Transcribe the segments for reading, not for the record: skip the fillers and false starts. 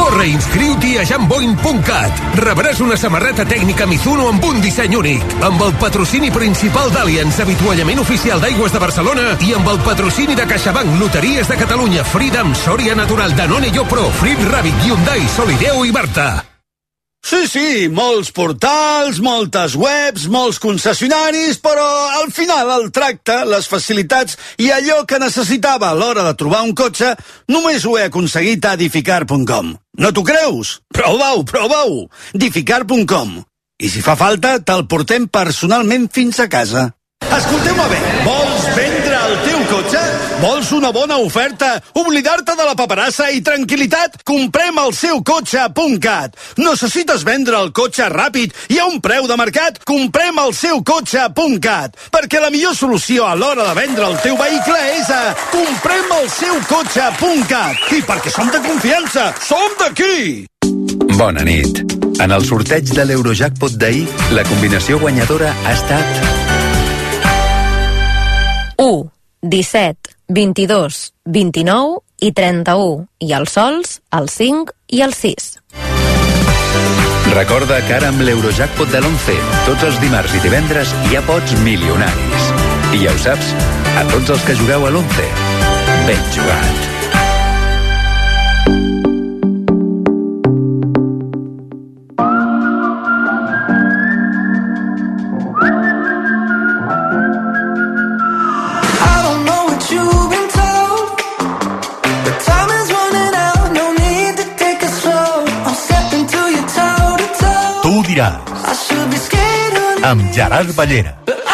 Corre i inscriu-t'hi a jamboint.cat. Rebràs una samarreta tècnica Mizuno amb un disseny únic. Amb el patrocini principal d'Allianz, avituallament oficial d'Aigües de Barcelona, i amb el patrocini de CaixaBank, Loteries de Catalunya, Freedom, Sòria Natural, Danone, Yopro, Flip Rabbit, Hyundai, Solideo i Barta. Sí, molts portals, moltes webs, molts concessionaris, però al final el tracte, les facilitats i allò que necessitava a l'hora de trobar un cotxe només ho he aconseguit a Edificar.com. No t'ho creus? Prova-ho! Edificar.com. I si fa falta, te'l portem personalment fins a casa. Escolteu-me bé, vols vendre el teu cotxe? Vols una bona oferta? Oblidar-te de la paperassa i tranquil·litat? Comprem el seu cotxe.cat. Necessites vendre el cotxe ràpid i a un preu de mercat? Comprem el seu cotxe.cat. Perquè la millor solució a l'hora de vendre el teu vehicle és a comprem el seu cotxe.cat. I perquè som de confiança, som d'aquí! Bona nit. En el sorteig de l'Eurojackpot d'ahir, la combinació guanyadora ha estat 1, 17, 22, 29 i 31. I els sols, el 5 i el 6. Recorda que ara amb l'Eurojackpot de l'11, tots els dimarts i divendres hi ha pots milionaris. I ja ho saps, a tots els que jugueu a l'11, ben jugat. Amb Gerard Ballera.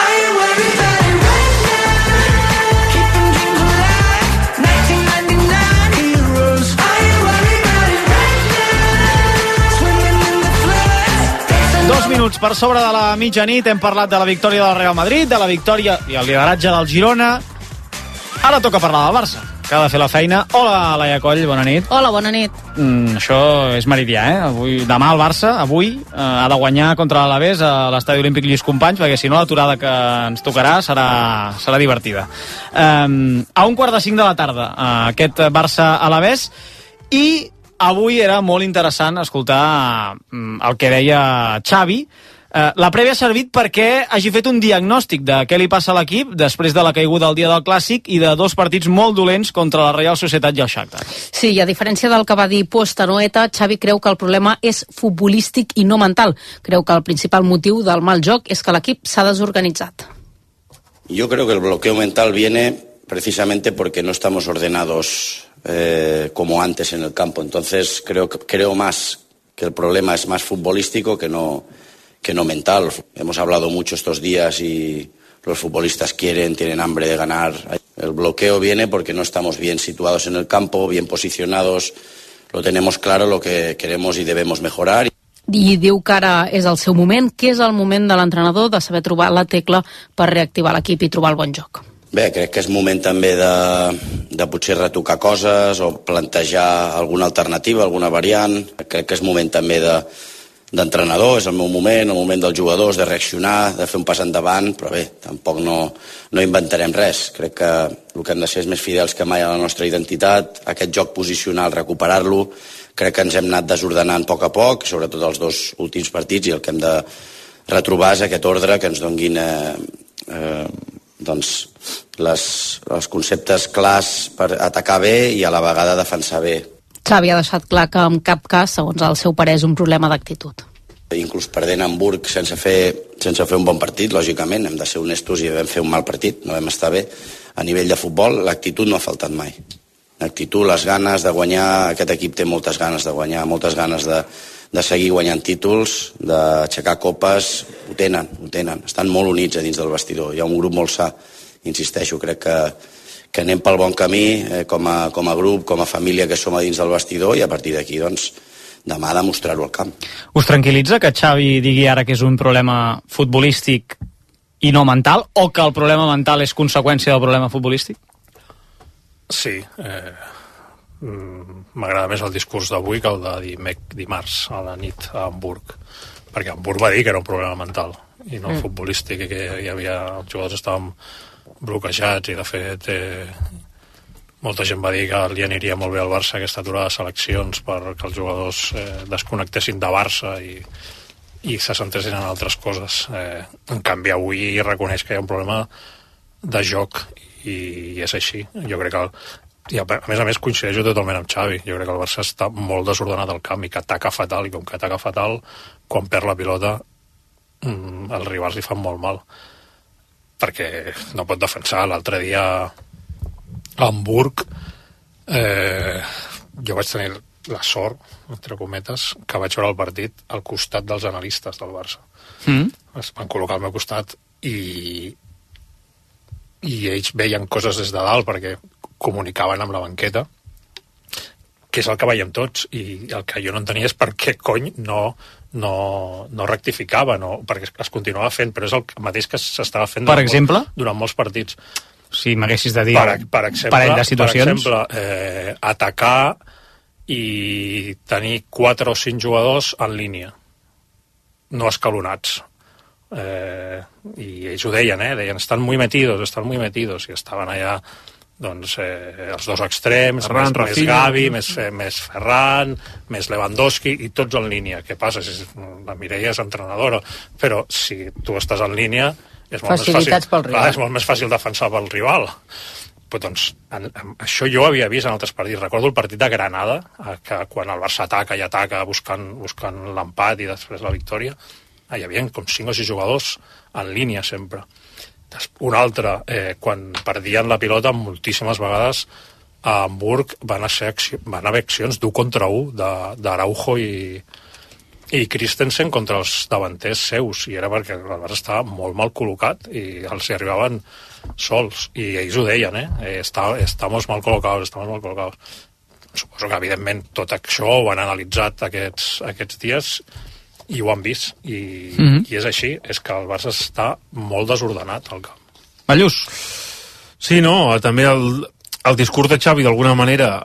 Dos minuts per sobre de la mitjanit. Hem parlat de la victòria del Real Madrid, de la victòria i el lideratge del Girona. Ara toca parlar del Barça, que ha de fer la feina. Hola, Laia Coll, bona nit. Hola, bona nit. Això és meridià, demà el Barça, avui, ha de guanyar contra l'Alavés a l'Estadi Olímpic Lluís Companys, perquè si no l'aturada que ens tocarà serà divertida. A 4:45 de la tarda, aquest Barça-Alavés, i avui era molt interessant escoltar el que deia Xavi. La prèvia ha servit perquè hagi fet un diagnòstic de què li passa a l'equip després de la caiguda del dia del Clàssic i de dos partits molt dolents contra la Reial Societat i el Shakhtar. Sí, i a diferència del que va dir Postanoeta, Xavi creu que el problema és futbolístic i no mental. Creu que el principal motiu del mal joc és que l'equip s'ha desorganitzat. Yo creo que el bloqueo mental viene precisamente porque no estamos ordenados como antes en el campo. Entonces creo más que el problema es más futbolístico que no mental. Hemos hablado mucho estos días y los futbolistas tienen hambre de ganar. El bloqueo viene porque no estamos bien situados en el campo, bien posicionados, lo tenemos claro lo que queremos y debemos mejorar. I diu que ara és el seu moment, que és el moment de l'entrenador de saber trobar la tecla per reactivar l'equip i trobar el bon joc. Bé, crec que és moment també de potser retocar coses o plantejar alguna alternativa, alguna variant. Crec que és moment també d'entrenador, és el meu moment, el moment dels jugadors, de reaccionar, de fer un pas endavant, però bé, tampoc no inventarem res. Crec que el que hem de ser és més fidels que mai a la nostra identitat, aquest joc posicional, recuperar-lo. Crec que ens hem anat desordenant a poc, sobretot els dos últims partits, i el que hem de retrobar és aquest ordre que ens donguin els conceptes clars per atacar bé i a la vegada defensar bé. Xavi ha deixat clar que en cap cas, segons el seu parer, és un problema d'actitud. Inclús perdent a Hamburg sense fer un bon partit, lògicament, hem de ser honestos i vam fer un mal partit, no vam estar bé. A nivell de futbol, l'actitud no ha faltat mai. L'actitud, les ganes de guanyar, aquest equip té moltes ganes de guanyar, moltes ganes de seguir guanyant títols, d'aixecar copes, ho tenen. Estan molt units a dins del vestidor, hi ha un grup molt sa, insisteixo, crec que anem pel bon camí com a grup, com a família que som a dins del vestidor, i a partir d'aquí, doncs, demà demostrar-ho al camp. Us tranquil·litza que Xavi digui ara que és un problema futbolístic i no mental, o que el problema mental és conseqüència del problema futbolístic? Sí, m'agrada més el discurs d'avui que el de dimarts a la nit a Hamburg, perquè Hamburg va dir que era un problema mental i no futbolístic, i que els jugadors estaven bloquejats, i de fet molta gent va dir que li aniria molt bé al Barça aquesta aturada de seleccions perquè els jugadors desconnectessin de Barça i se centressin en altres coses. En canvi, avui reconeix que hi ha un problema de joc i és així. Jo crec que i a més coincideixo totalment amb Xavi. Jo crec que el Barça està molt desordenat al camp i que ataca fatal, i com que ataca fatal, quan perd la pilota els rivals li fan molt mal, perquè no pot defensar. L'altre dia a Hamburg jo vaig tenir la sort, entre cometes, que vaig veure el partit al costat dels analistes del Barça. Es van col·locar al meu costat i ells veien coses des de dalt perquè comunicaven amb la banqueta, que és el que veiem tots, i el que jo no entenia és per què cony no rectificava, perquè es continuava fent, però és el mateix que s'estava fent durant molts partits. Si m'haguessis de dir per exemple, atacar i tenir 4 o 5 jugadors en línia, no escalonats. I ells ho deien, deien, estan muy metidos, i estaven allà doncs els dos extrems, més Gavi, més Ferran, més Lewandowski, i tots en línia. Què passa? Si la Mireia és entrenadora, però si tu estàs en línia és molt més fàcil defensar pel rival. Però, doncs, això jo havia vist en altres partits. Recordo el partit de Granada, que quan el Barça ataca i ataca buscant l'empat i després la victòria, hi havia com 5 o 6 jugadors en línia sempre. Un altre, quan perdien la pilota moltíssimes vegades a Hamburg van haver accions d'1 contra 1 d'Araujo i Christensen contra els davanters seus, i era perquè el Barça estava molt mal col·locat i els hi arribaven sols, i ells ho deien, estamos mal col·locados. Suposo que evidentment tot això ho han analitzat aquests dies i ho han vist, i és així, és que el Barça està molt desordenat al camp. Mallús. Sí, no, també el discurs de Xavi d'alguna manera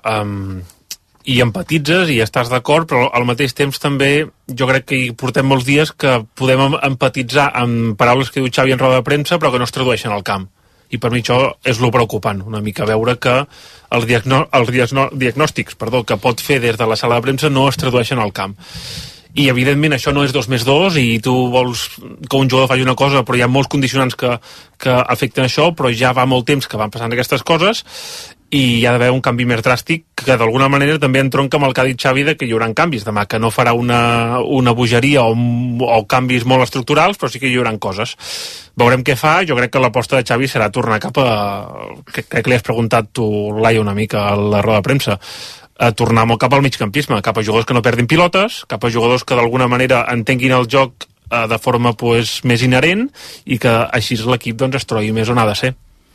hi empatitzes i estàs d'acord, però al mateix temps també jo crec que hi portem molts dies que podem empatitzar amb paraules que diu Xavi en roda de premsa però que no es tradueixen al camp, i per mi això és lo preocupant, una mica veure que els diagnòstics que pot fer des de la sala de premsa no es tradueixen al camp. I evidentment això no és 2+2 i tu vols que un jugador faci una cosa, però hi ha molts condicionants que afecten això, però ja va molt temps que van passant aquestes coses i hi ha d'haver un canvi més dràstic que d'alguna manera també entronca amb el que ha dit Xavi de que hi haurà canvis demà, que no farà una bogeria o canvis molt estructurals, però sí que hi haurà coses. Veurem què fa. Jo crec que l'aposta de Xavi serà tornar cap a... Crec que li has preguntat tu, Laia, una mica a la roda de premsa, a tornar molt cap al migcampisme, cap a jugadors que no perdin pilotes, cap a jugadors que d'alguna manera entenguin el joc de forma més inherent i que així l'equip es trobi més on ha de ser.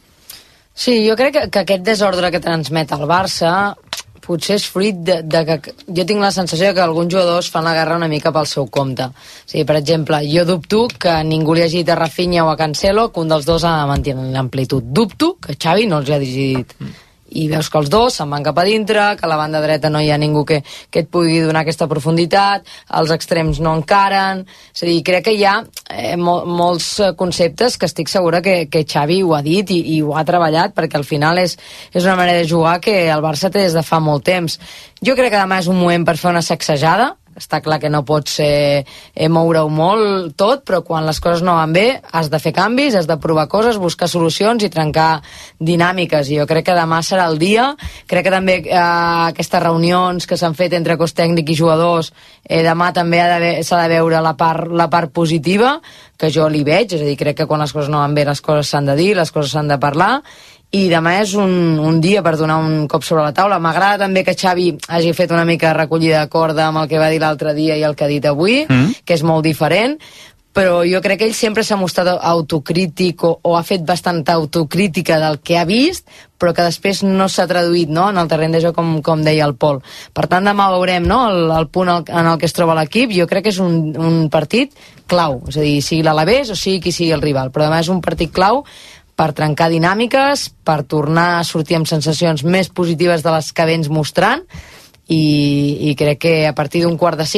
Sí, jo crec que aquest desordre que transmet el Barça potser és fruit de que jo tinc la sensació que alguns jugadors fan la guerra una mica pel seu compte. O sigui, per exemple, jo dubto que ningú li hagi dit a Rafinha o a Cancelo que un dels dos ha de mantenir l'amplitud. Dubto que Xavi no els hagi dit. I veus que els dos se'n van cap a dintre, que a la banda dreta no hi ha ningú que et pugui donar aquesta profunditat, els extrems no encaren. És a dir, crec que hi ha molts conceptes que estic segura que Xavi ho ha dit i ho ha treballat, perquè al final és una manera de jugar que el Barça té des de fa molt temps. Jo crec que demà és un moment per fer una sacsejada. Està clar que no pots moure-ho molt tot, però quan les coses no van bé has de fer canvis, has de provar coses, buscar solucions i trencar dinàmiques, i jo crec que demà serà el dia. Crec que també aquestes reunions que s'han fet entre cos tècnic i jugadors, demà també s'ha de veure la part positiva, que jo li veig, és a dir, crec que quan les coses no van bé les coses s'han de dir, les coses s'han de parlar, i demà és un dia per donar un cop sobre la taula. M'agrada també que Xavi hagi fet una mica de recollida de corda amb el que va dir l'altre dia i el que ha dit avui, que és molt diferent, però jo crec que ell sempre s'ha mostrat autocrític o ha fet bastanta autocrítica del que ha vist, però que després no s'ha traduït, no?, en el terreny de joc, com deia el Pol. Per tant, demà veurem, no?, el punt en el que es troba l'equip. Jo crec que és un partit clau, és a dir, sigui l'Alavés o sigui qui sigui el rival, però demà és un partit clau per trencar dinàmiques, per tornar a sortir amb sensacions més positives de les que vens mostrant, i crec que a partir d'4:45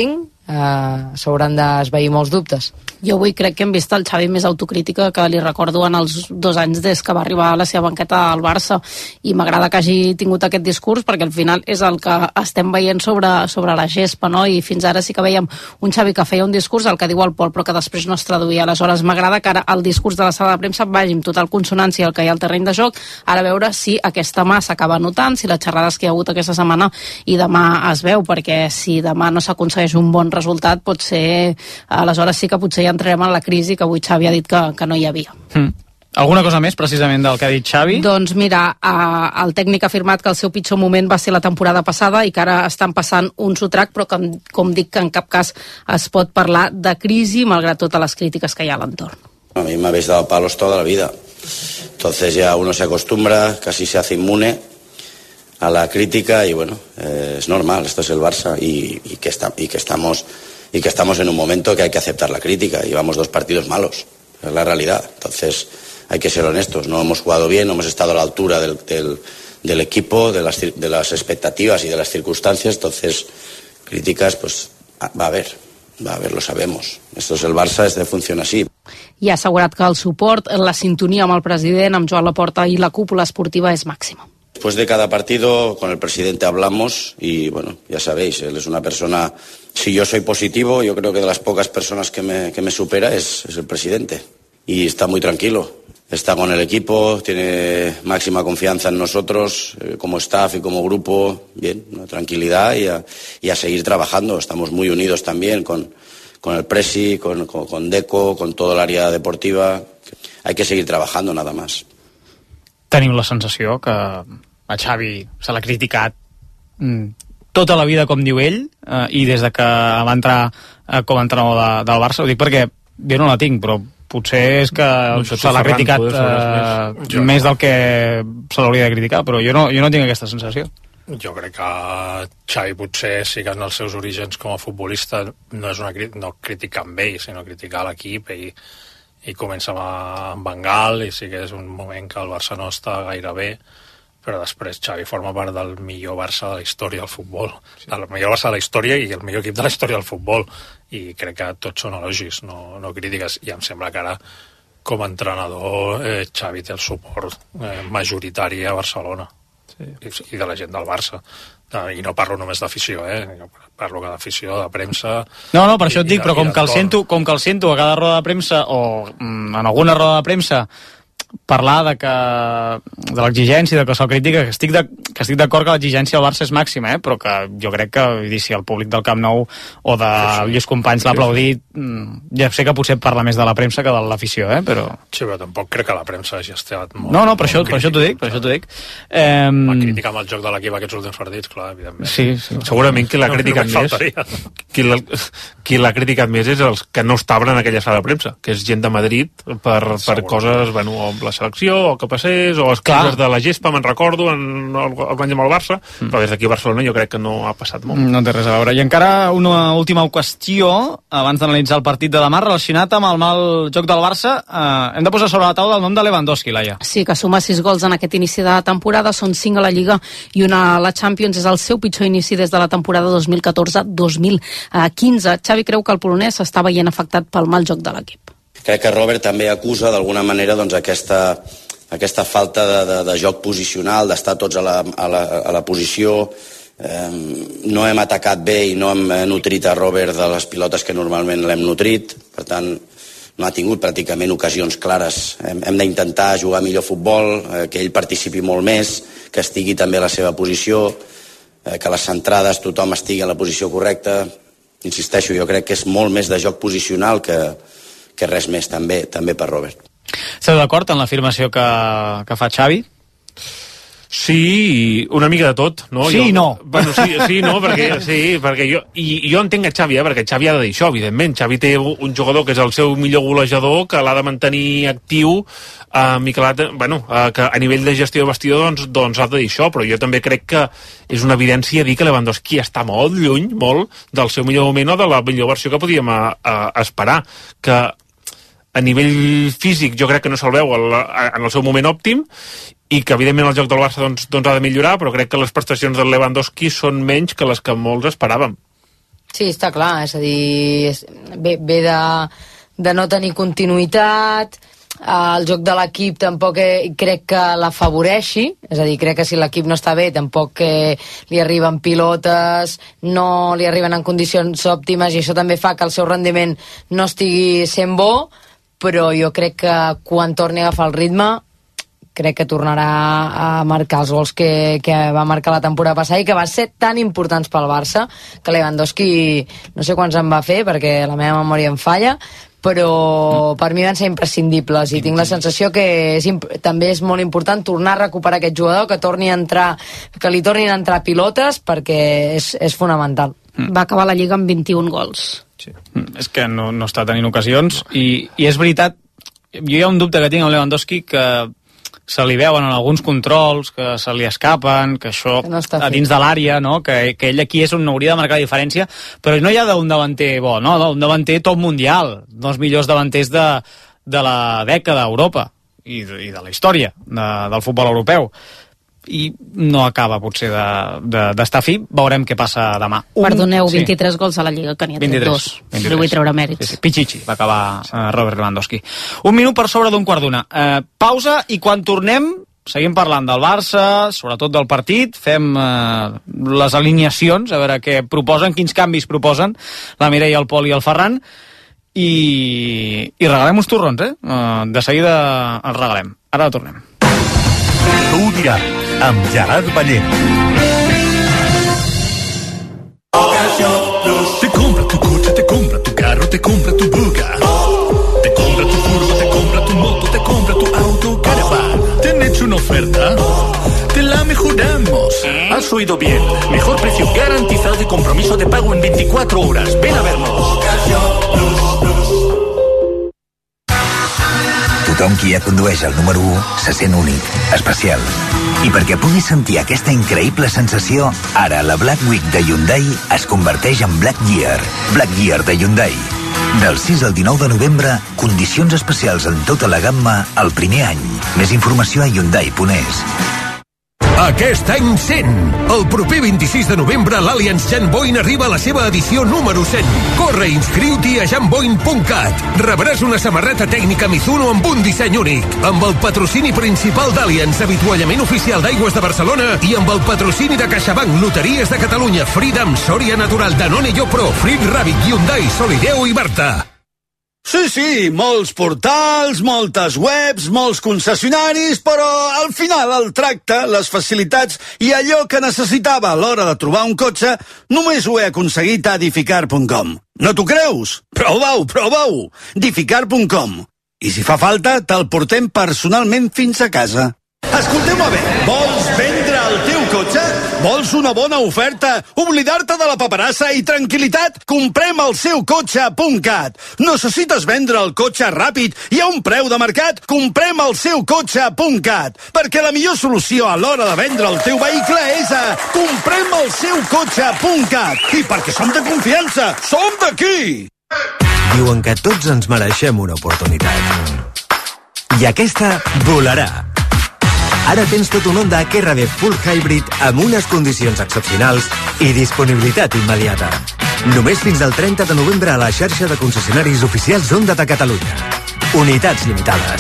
s'hauran d'esvair molts dubtes. Jo avui crec que hem vist el Xavi més autocrítica que li recordo en els 2 anys des que va arribar a la seva banqueta al Barça, i m'agrada que hagi tingut aquest discurs perquè al final és el que estem veient sobre la gespa, no? I fins ara sí que veiem un Xavi que feia un discurs, el que diu el Pol, però que després no es traduïa. Aleshores m'agrada que ara el discurs de la sala de premsa vagi amb total consonància al que hi ha al terreny de joc, ara a veure si aquesta mà s'acaba notant, si les xerrades que hi ha hagut aquesta setmana i demà es veu, perquè si demà no s'aconsegueix un bon resultat, potser aleshores sí que potser ja entrarem en la crisi que avui Xavi ha dit que no hi havia. Alguna cosa més, precisament, del que ha dit Xavi? Doncs mira, el tècnic ha afirmat que el seu pitjor moment va ser la temporada passada i que ara estan passant un sotrac, però com dic, que en cap cas es pot parlar de crisi, malgrat totes les crítiques que hi ha a l'entorn. A mí me habéis dado palos toda la vida. Entonces ya uno se acostumbra, casi se hace inmune a la crítica y bueno, es normal, esto es el Barça y que estamos en un momento que hay que aceptar la crítica. Llevamos 2 partidos malos, es la realidad. Entonces hay que ser honestos, no hemos jugado bien, no hemos estado a la altura del equipo, de las expectativas y de las circunstancias. Entonces críticas pues va a haber, lo sabemos. Esto es el Barça, funciona así. I ha assegurat que el suport, la sintonia amb el president, amb Joan Laporta i la cúpula esportiva és màxima. Después de cada partido con el presidente hablamos y bueno, ya sabéis, él es una persona, si yo soy positivo, yo creo que de las pocas personas que me supera es el presidente. Y está muy tranquilo, está con el equipo, tiene máxima confianza en nosotros como staff y como grupo, bien, una tranquilidad y a seguir trabajando. Estamos muy unidos también con el Presi, con Deco, con todo el área deportiva. Hay que seguir trabajando nada más. Tenim la sensació que a Xavi se l'ha criticat tota la vida, com diu ell, i des de que va entrar com a entrenador del Barça. Ho dic perquè jo no la tinc, però potser és que se l'ha criticat més del que se l'hauria de criticar, però jo no tinc aquesta sensació. Jo crec que Xavi potser sí que en els seus orígens com a futbolista no critica amb ell, sinó criticar l'equip i comença amb Bengal i sí que és un moment que el Barça no està gaire bé, però després Xavi forma part del millor Barça de la història del futbol, del millor Barça de la història i el millor equip de la història del futbol, i crec que tots són elogis, no crítiques, i em sembla que ara com a entrenador Xavi té el suport majoritari a Barcelona. I de la gent del Barça, i no parlo només d'afició, parlo que d'afició, de premsa. No, per això et dic, però com que el sento a cada roda de premsa o en alguna roda de premsa parlar de l'exigència, de que se'l critica, que estic d'acord que l'exigència al Barça és màxima, però que jo crec que si el públic del Camp Nou o de Lluís Companys l'ha aplaudit, ja sé que potser parla més de la premsa que de l'afició, però... Sí, però tampoc crec que la premsa hagi estat molt... No, per això t'ho dic. La crítica amb el joc de l'equip aquests últims partits, clar, evidentment. Sí. Segurament qui l'ha criticat més... Qui l'ha criticat més és els que no estaven en aquella sala de premsa, que és gent de Madrid per coses, o la selecció, o que passés, o excuses de la gespa, me'n recordo, el guany amb el Barça, però des d'aquí a Barcelona jo crec que no ha passat molt. No té res a veure. I encara una última qüestió, abans d'analitzar el partit de demà, relacionat amb el mal joc del Barça. Hem de posar sobre la taula el nom de Lewandowski, Laia. Sí, que suma 6 gols en aquest inici de temporada, són 5 a la Lliga i una a la Champions. És el seu pitjor inici des de la temporada 2014-2015. Xavi creu que el polonès està veient afectat pel mal joc de l'equip. Crec que Robert també acusa d'alguna manera aquesta falta de joc posicional, d'estar tots a la posició. No hem atacat bé i no hem nutrit a Robert de les pilotes que normalment l'hem nutrit, per tant no ha tingut pràcticament ocasions clares. Hem d'intentar jugar millor futbol, que ell participi molt més, que estigui també a la seva posició, que les centrades tothom estigui a la posició correcta. Insisteixo, jo crec que és molt més de joc posicional que res més, també per Robert. Esteu d'acord en l'afirmació que fa Xavi? Sí, una mica de tot, no? Sí i no. Bueno, sí, no, perquè jo entenc a Xavi, perquè Xavi ha de dir això, evidentment. Xavi té un jugador que és el seu millor golejador, que l'ha de mantenir actiu, i que a nivell de gestió de vestidor doncs ha de dir això, però jo també crec que és una evidència dir que Lewandowski està molt lluny, molt, del seu millor moment o de la millor versió que podíem esperar, que a nivell físic jo crec que no se'l veu en el seu moment òptim, i que evidentment el joc del Barça doncs ha de millorar, però crec que les prestacions del Lewandowski són menys que les que molts esperàvem. Sí, està clar, és a dir, ve de no tenir continuïtat, el joc de l'equip tampoc crec que l'afavoreixi, és a dir, crec que si l'equip no està bé tampoc li arriben pilotes, no li arriben en condicions òptimes i això també fa que el seu rendiment no estigui sent bo, però jo crec que quan torni a agafar el ritme crec que tornarà a marcar els gols que va marcar la temporada passada i que va ser tan importants pel Barça que Lewandowski no sé quants en va fer perquè la meva memòria em falla, però per mi van ser imprescindibles i tinc la sensació que també és molt important tornar a recuperar aquest jugador, que li tornin a entrar pilotes perquè és fonamental. Va acabar la Lliga amb 21 gols. Sí. És que no està tenint ocasions i és veritat, jo hi ha un dubte que tinc amb Lewandowski que se li veuen en alguns controls, que se li escapen, que això que no a dins de l'àrea, no? que ell aquí és on hauria de marcar la diferència, però no hi ha d'un davanter bo, no? Un davanter top mundial, dels millors davanters de la dècada a Europa i de la història del futbol europeu. I no acaba potser d'estar fi, veurem què passa demà. Perdoneu, 23 gols a la Lliga, que n'hi ha tret 2. No vull treure mèrits. Sí. Pichichi va acabar Robert Lewandowski. 1 minut per sobre d'un quart d'una. Pausa i quan tornem seguim parlant del Barça, sobretot del partit, fem les alineacions, a veure què proposen, quins canvis proposen la Mireia, el Pol i el Ferran, i regalem uns torrons, de seguida els regalem. Ara tornem. Tu ho diràs, amb Gerard Ballera. Te compra tu coche, te compra tu carro, te compra tu buga. Te compra tu furgo, te compra tu moto, te compra tu auto, caravan. ¿Te han hecho una oferta? Te la mejoramos. Has oído bien. Mejor precio garantizado y compromiso de pago en 24 horas. Ven a vernos. Tothom qui ja condueix el número 1 se sent únic, especial. I perquè puguis sentir aquesta increïble sensació, ara la Black Week de Hyundai es converteix en Black Year. Black Year de Hyundai. Del 6 al 19 de novembre, condicions especials en tota la gamma el primer any. Més informació a Hyundai.es. Aquest any 100. El proper 26 de novembre l'Allianz Jan Boyn arriba a la seva edició número 100. Corre i inscriu-t'hi a janboyn.cat. Rebràs una samarreta tècnica Mizuno amb un disseny únic, amb el patrocini principal d'Allianz, avituallament oficial d'Aigües de Barcelona, i amb el patrocini de CaixaBank, Loteries de Catalunya, Freedom, Soria Natural, Danone Yopro, Frit Rabbit, Hyundai, Solideo i Berta. Sí, molts portals, moltes webs, molts concessionaris, però al final el tracte, les facilitats i allò que necessitava a l'hora de trobar un cotxe només ho he aconseguit a Edificar.com. No t'ho creus? Prova-ho! Edificar.com. I si fa falta, te'l portem personalment fins a casa. Escolteu-me bé, vols vendre el teu cotxe? Vols una bona oferta? Oblidar-te de la paperassa i tranquil·litat? Comprem el seu cotxe.cat. Necessites vendre el cotxe ràpid i a un preu de mercat? Comprem el seu cotxe.cat. Perquè la millor solució a l'hora de vendre el teu vehicle és a comprem el seu cotxe.cat. I perquè som de confiança, som d'aquí! Diuen que tots ens mereixem una oportunitat. I aquesta volarà. Ara tens tot un Honda HRV Full Hybrid amb unes condicions excepcionals i disponibilitat immediata. Només fins al 30 de novembre a la xarxa de concessionaris oficials Honda de Catalunya. Unitats limitades.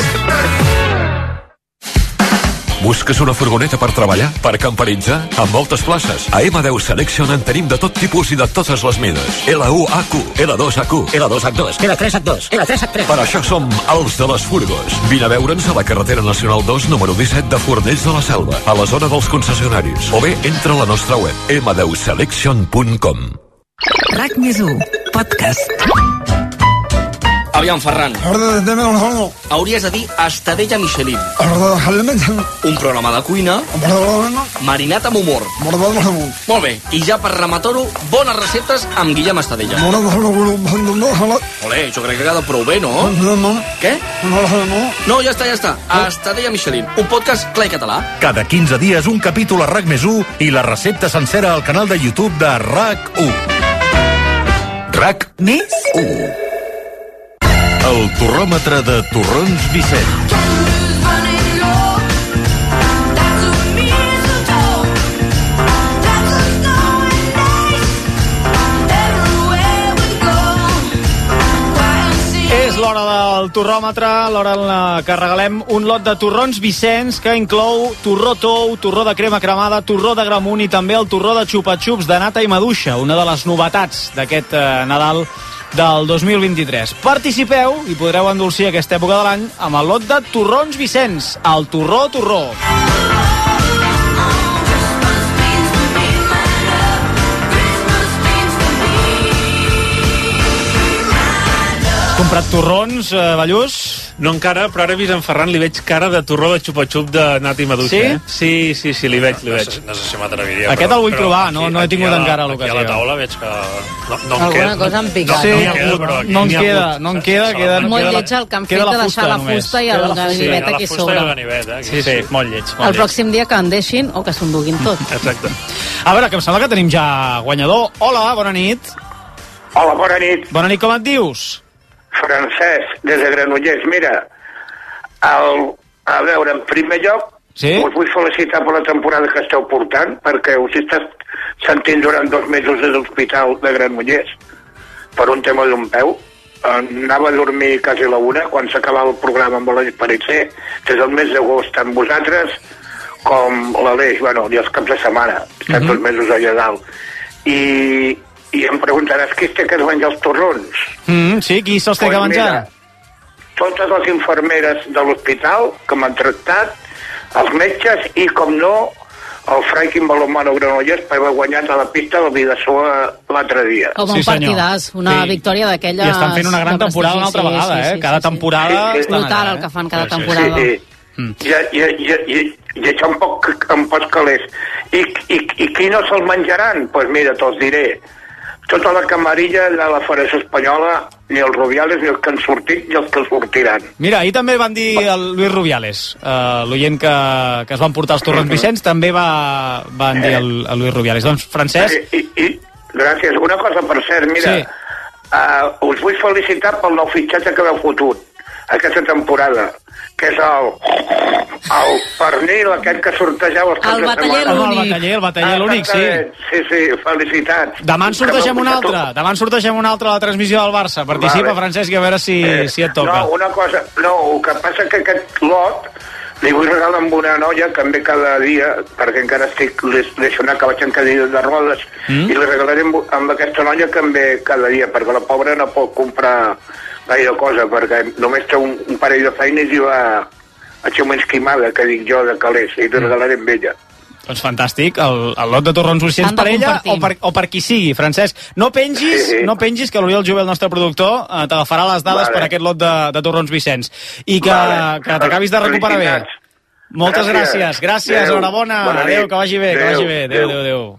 Busques una furgoneta per treballar? Per camperitzar? Amb moltes places. A M10 Selection en tenim de tot tipus i de totes les mides. L1HQ, L2HQ, L2H2, L3H2, L3H3. Per això som els de les furgos. Vine a veure'ns a la carretera nacional 2, número 17 de Fornells de la Selva, a la zona dels concessionaris. O bé, entra a la nostra web, m10selection.com. RAC més 1, podcast. Aviam, Ferran. Hauries de dir Estadella Michelin. Un programa de cuina marinat amb humor. Molt bé, i ja per rematar-ho, bones receptes amb Guillem Estadella. Olé, jo crec que queda prou bé, no? Què? No, ja està. Estadella Michelin, un podcast clar i català. Cada 15 dies un capítol a RAC més 1 i la recepta sencera al canal de YouTube de RAC1. RAC més 1. El torròmetre de Torrons Vicent. l'hora del torròmetre, l'hora en la que regalem un lot de torrons Vicenç, que inclou torró tou, torró de crema cremada, torró de gramunt i també el torró de xupa-xups de nata i maduixa, una de les novetats d'aquest Nadal del 2023. Participeu i podreu endolcir aquesta època de l'any amb el lot de torrons Vicenç, el torró. Comprat torrons, Ballús? No encara, però ara he vist en Ferran, li veig cara de torró de xupa-xup de nata i maduixa. Sí? Sí, li veig. No sé si m'atreviria. Aquest el vull provar, no he tingut encara l'ocasió. Aquí a la taula veig que no em queda. Alguna cosa en picat. No en queda. Molt lleig el que han fet de deixar la fusta i el ganivet aquí sobre. Sí, molt lleig. El pròxim dia que en deixin o que s'ho enduguin tot. Exacte. A veure, que em sembla que tenim ja guanyador. Hola, bona nit. Hola, bona nit. Bona nit, com et dius? Francesc, des de Granollers. Mira, a veure, en primer lloc, us vull felicitar per la temporada que esteu portant, perquè us he estat sentint durant 2 mesos de l'hospital de Granollers per un tema d'un peu. Anava a dormir quasi a la 1 quan s'acabava el programa amb l'Esperit C, des del mes d'agost amb vosaltres, com l'Aleix, i els caps de setmana. Estan 2 mesos allà dalt. I em preguntaràs qui té que es menjar els torrons. Sí, qui se'ls té que menjar? Mira, totes les infermeres de l'hospital que m'han tractat, els metges i, com no, el Franklin Balomano Granollers, per haver guanyat a la pista del Bidasoa l'altre dia. Com un partidàs, una victòria d'aquella... I estan fent una gran temporada una altra vegada, cada temporada... És brutal el que fan cada temporada. I això em pots calés. I qui no se'l menjaran? Doncs mira, te'ls diré. Tota la camarilla de la Federació Espanyola, ni els Rubiales, ni els que han sortit, ni els que sortiran. Mira, ahir també van dir el Luis Rubiales, l'oient que es van portar els torrons Vicenç, també van dir el Luis Rubiales. Doncs, Francesc... Gràcies. Una cosa, per cert, mira, us vull felicitar pel nou fitxatge que heu fotut aquesta temporada, que és el pernil aquest que sortegeu els caps de setmana. El bataller l'únic, sí. Sí, felicitats. Demà en sortegem un altre. Demà en sortegem un altre a la transmissió del Barça. Participa, Francesc, i a veure si et toca. No, una cosa, el que passa que aquest lot li vull regalar amb una noia que em ve cada dia, perquè encara estic lesionat, que vaig en cadira de rodes, i li regalaré amb aquesta noia que em ve cada dia, perquè la pobra no pot comprar gaire cosa, perquè només té un parell de feines i va a Xumenskimada, que dic jo, de calés, i li regalaré amb ella. Doncs fantàstic, el lot de torrons Vicenç per ella o per qui sigui, Francesc. No pengis, que l'Oriol Jové, el nostre productor, t'agafarà les dades per aquest lot de torrons Vicenç. I que t'acabis de recuperar bé. Moltes gràcies. Gràcies, enhorabona. Adéu, que vagi bé. Adéu.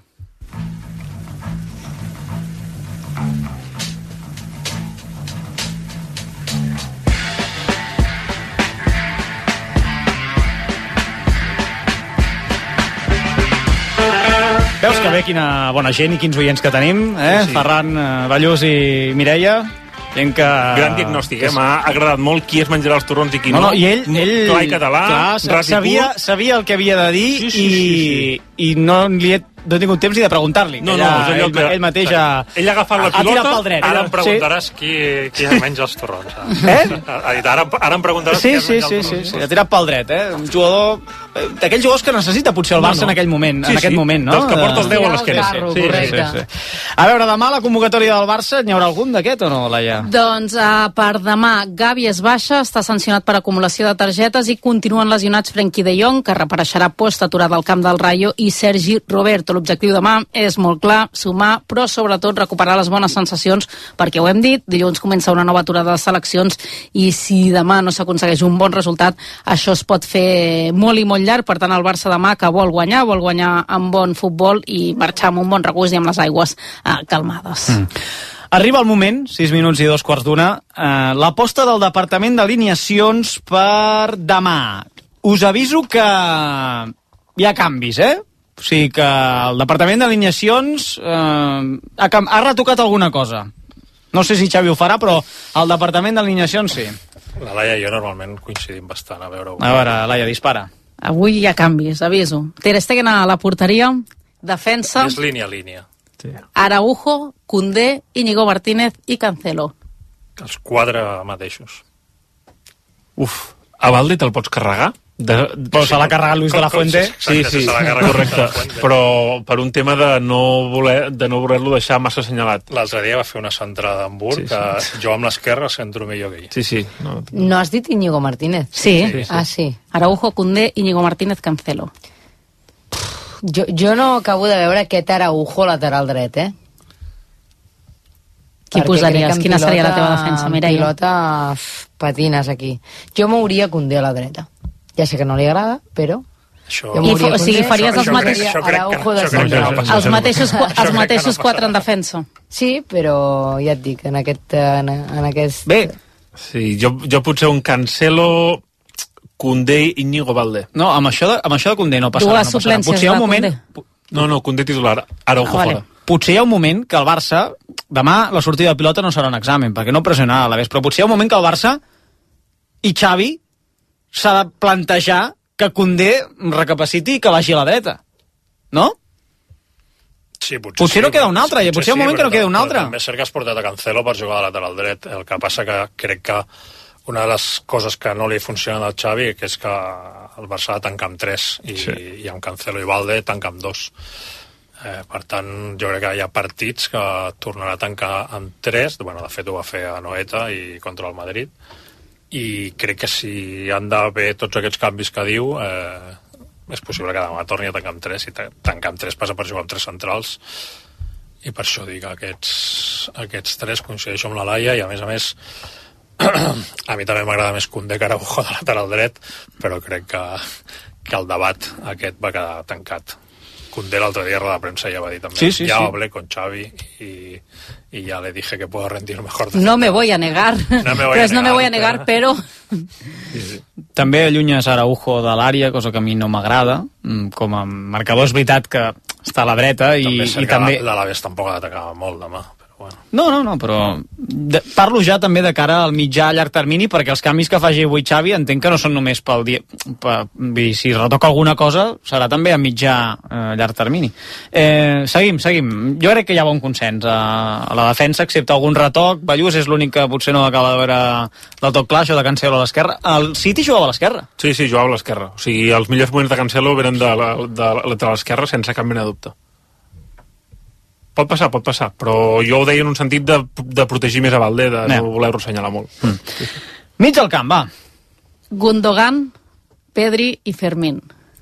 Veus que bé quina bona gent i quins oients que tenim, Sí. Ferran, Ballús i Mireia. Gran diagnòstic, m'ha agradat molt qui es menjarà els torrons i qui no. I ell clar i català, sabia el que havia de dir i no he tingut temps ni de preguntar-li. Ell mateix ell ha agafat la pilota, tirat pel dret. Ara em preguntaràs qui menja els torrons. Ara em preguntaràs qui menja els torrons. Sí, ha tirat pel dret, Un jugador d'aquells jugadors que necessita potser el Barça en aquell moment, en aquest moment, no? Dels que porta el 10 a l'esquena. Sí. A veure, demà la convocatòria del Barça, n'hi haurà algun d'aquest o no, Laia? Doncs per demà, Gavi és baixa, està sancionat per acumulació de targetes i continuen lesionats Frenkie de Jong, que reapareixerà post-aturat al camp del Rayo, i Sergi Roberto. L'objectiu demà és molt clar, sumar, però sobretot recuperar les bones sensacions, perquè ho hem dit, dilluns comença una nova aturada de seleccions i si demà no s'aconsegueix un bon resultat, això es pot fer molt i molt llarg. Per tant, el Barça demà, que vol guanyar amb bon futbol i marxar amb un bon regust i amb les aigües calmades. Arriba el moment, 6 minuts i 2:15, l'aposta del Departament d'Alineacions per demà. Us aviso que hi ha canvis, O sigui que el Departament d'Alineacions ha retocat alguna cosa. No sé si Xavi ho farà, però el Departament d'Alineacions sí. La Laia i jo normalment coincidim bastant. A veure, Laia, dispara. Avui hi ha canvis, aviso. Ter Stegen a la porteria, defensa... És línia. Sí. Araujo, Koundé, Íñigo Martínez i Cancelo. Els 4 mateixos. A Valde te'l pots carregar? Però se l'ha carregat Luis de la Fuente. Sí, correcte. Però per un tema de no voler-lo deixar massa assenyalat. L'altre dia va fer una centrada d'Hamburg que jo amb l'esquerra centro millor que ell. Sí. No has dit Íñigo Martínez? Sí. Ah, sí. Araujo, Koundé, Íñigo Martínez, Cancelo. Jo no acabo de veure aquest Araujo lateral dret, Qui posaries? Quina seria la teva defensa, Mireia? Pilota, patines aquí. Jo mouria Koundé a la dreta. Ja sé que no li agrada, però... O sigui, faries els mateixos 4 en defensa. Sí, però ja et dic, en aquest... Bé, sí, jo potser un Cancelo, Koundé i Íñigo Valde. No, amb això de Koundé no passarà. Potser hi ha un moment... No, Koundé titular, Araujo fora. Potser hi ha un moment que el Barça, demà la sortida de pilota no serà un examen, perquè no pressionarà a l'Alavés, però potser hi ha un moment que el Barça i Xavi s'ha de plantejar que Koundé recapaciti i que vagi a la dreta. No? Sí, potser no queda un altre, i potser hi ha un moment que no queda un altre. També és cert que has portat a Cancelo per jugar de lateral dret. El que passa que crec que una de les coses que no li funciona al Xavi que és que el Barça ha de tancar amb 3 i amb Cancelo i Valde tancar amb 2. Per tant, jo crec que hi ha partits que tornarà a tancar amb 3. Bueno, de fet ho va fer a Noeta i contra el Madrid, i crec que si han d'haver tots aquests canvis que diu és possible que demà torni a tancar amb 3, i tancar amb 3 passa per jugar amb 3 centrals, i per això dic que aquests 3 coincideixo amb la Laia, i a més a mi també m'agrada més Koundé que Araujo de lateral dret, però crec que el debat aquest va quedar tancat. Koundé l'altre dia a la premsa ja va dir també, hablé con Xavi y ya le dije que puedo rendir mejor. No me voy a negar, no me voy a negar, però... També allunyes Araujo de l'àrea, cosa que a mi no m'agrada. Com a marcador és veritat que està a la dreta i també... L'Alavés tampoc ha d'atacar molt demà. No, però parlo ja també de cara al mitjà a llarg termini, perquè els canvis que faci avui Xavi entenc que no són només pel dia, si retoca alguna cosa serà també a mitjà a llarg termini. Seguim. Jo crec que hi ha bon consens a la defensa, excepte algun retoc. Ballús és l'únic que potser no acaba de veure del tot clar, això de Cancelo a l'esquerra. El City jugava a l'esquerra. Sí, jugava a l'esquerra. O sigui, els millors moments de Cancelo venen de l'esquerra sense cap mena de dubte. Pot passar, però jo ho deia en un sentit de protegir més a Valde, de no voler-ho assenyalar molt. Mig del camp, va. Gundogan, Pedri i Fermín.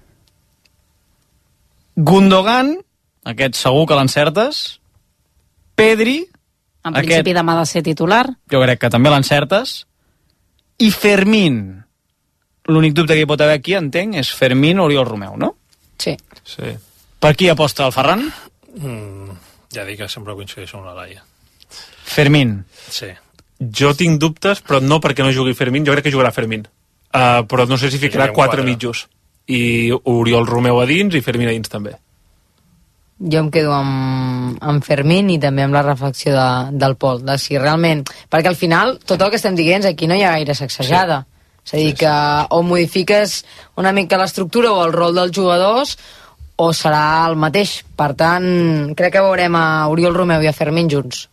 Gundogan, aquest segur que l'encertes. Pedri, en principi demà ha de ser titular. Jo crec que també l'encertes. I Fermín, l'únic dubte que hi pot haver aquí, entenc, és Fermín o Oriol Romeu, no? Sí. Per qui aposta el Ferran? Ja dic que sempre coincideixo amb la Laia. Fermín. Sí. Jo tinc dubtes, però no perquè no jugui Fermín, jo crec que jugarà Fermín. Però no sé si ficarà 4 mitjos. I Oriol Romeu a dins i Fermín a dins també. Jo em quedo amb Fermín i també amb la reflexió del Pol, de si realment... Perquè al final, tot el que estem dient aquí no hi ha gaire sacsejada. És a dir, que o modifiques una mica l'estructura o el rol dels jugadors o serà el mateix. Per tant, crec que veurem a Oriol Romeu i a Fermín junts.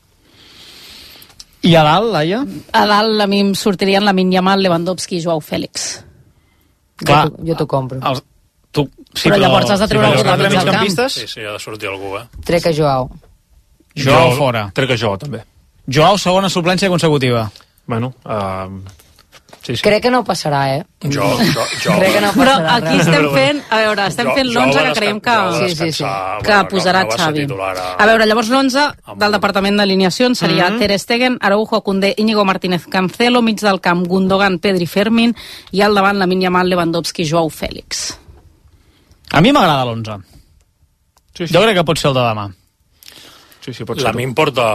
I a dalt, Laia? A dalt a mi em sortirien Lamine Yamal, Lewandowski i Joao Félix. Clar, jo t'ho compro. Però llavors has de treure algú del mig del camp. Sí, ha de sortir algú, Trec a Joao. Joao fora. Trec a Joao, també. Joao, segona suplència consecutiva. Bueno, sí. Crec que no passarà, Jo. Crec que no passarà. Però aquí estem fent l'11 que creiem que posarà Xavi. A veure, llavors l'11 del departament d'alineacions seria Ter Stegen, Araujo, Koundé, Íñigo Martínez, Cancelo, mig del camp, Gundogan, Pedri, Fermín, i al davant Lamine Yamal, Lewandowski, Joao Félix. A mi m'agrada l'11. Jo crec que pot ser el de demà. Pot ser. A mi em porta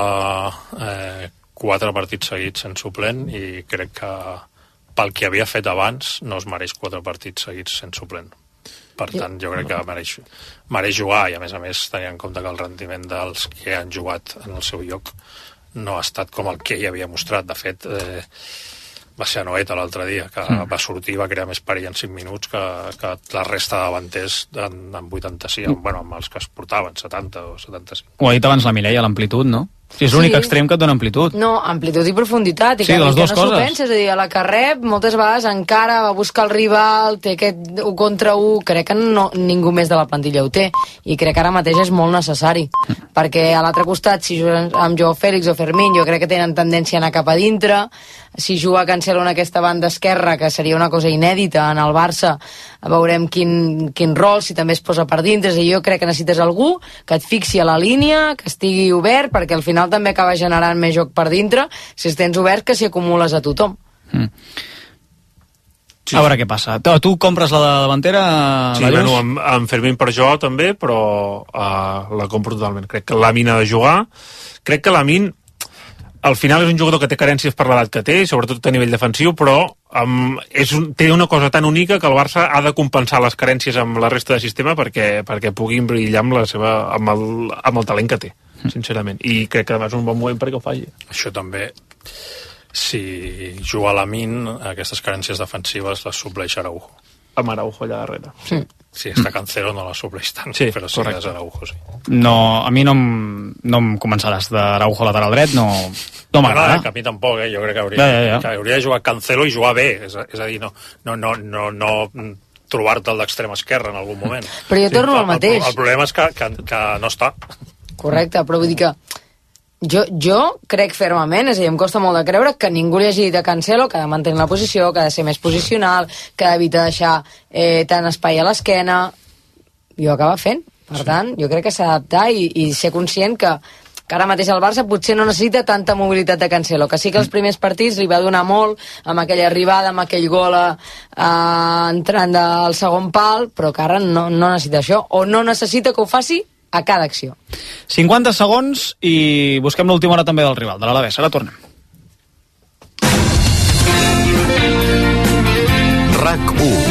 4 partits seguits en suplent i crec que pel que havia fet abans no es mereix 4 partits seguits sense suplent. Per tant, jo crec que mereix jugar, i a més tenint en compte que el rendiment dels que han jugat en el seu lloc no ha estat com el que ell havia mostrat. De fet, va ser a Noeta l'altre dia, que va sortir i va crear més perill en 5 minuts que la resta de davanters en 85, bueno, amb els que es portaven, 70 o 75. Ho ha dit abans la Mireia, l'amplitud, no? Sí, és l'únic extrem que et dona amplitud. No, amplitud i profunditat. I sí, les dues coses. Pensa, és a dir, a la que rep, moltes vegades encara va buscar el rival, té aquest 1 contra 1, crec que ningú més de la plantilla ho té, i crec que ara mateix és molt necessari, perquè a l'altre costat, si juguen amb Joao Félix o Fermín, jo crec que tenen tendència a anar cap a dintre. Si juga Cancelo en aquesta banda esquerra, que seria una cosa inèdita en el Barça, veurem quin rol, si també es posa per dintre. I jo crec que necessites algú que et fixi a la línia, que estigui obert, perquè al final també acaba generant més joc per dintre, si tens obert que s'hi acumules a tothom. Sí. A veure què passa. Tu compres la davantera? Sí, bueno, amb Fermín per jo també, però la compro totalment. Crec que Lamine ha de jugar. Crec que Lamine al final és un jugador que té carències per l'edat que té, sobretot a nivell defensiu, però té una cosa tan única que el Barça ha de compensar les carències amb la resta de sistema perquè pugui brillar amb el talent que té, sincerament. I crec que demà és un bon moment perquè ho faci. Això també, si juga Lamine, aquestes carències defensives les supleix Araujo. Amb Araujo allà darrere. Si està Cancelo no la supleix tant, sí, però sí que és Araujo, sí. No, a mi no em començaràs d'Araujo lateral dret, no m'agrada. A mi tampoc, jo crec que hauria de jugar Cancelo i jugar bé, és a dir, no trobar-te l'extrem esquerre en algun moment. Però jo torno al mateix. El problema és que no està. Correcte, però vull dir que jo crec fermament, és a dir, em costa molt de creure que ningú li hagi dit a Cancelo que ha de mantenir la posició, que ha de ser més posicional, que ha d'evitar deixar tant espai a l'esquena. I ho acaba fent. Per tant, jo crec que s'ha d'adaptar i ser conscient que ara mateix el Barça potser no necessita tanta mobilitat de Cancelo, que sí que els primers partits li va donar molt amb aquella arribada, amb aquell gol entrant del segon pal, però que ara no necessita això, o no necessita que ho faci a cada acció. 50 segons i busquem l'última hora també del rival, de l'Alavés. Ara tornem. RAC1.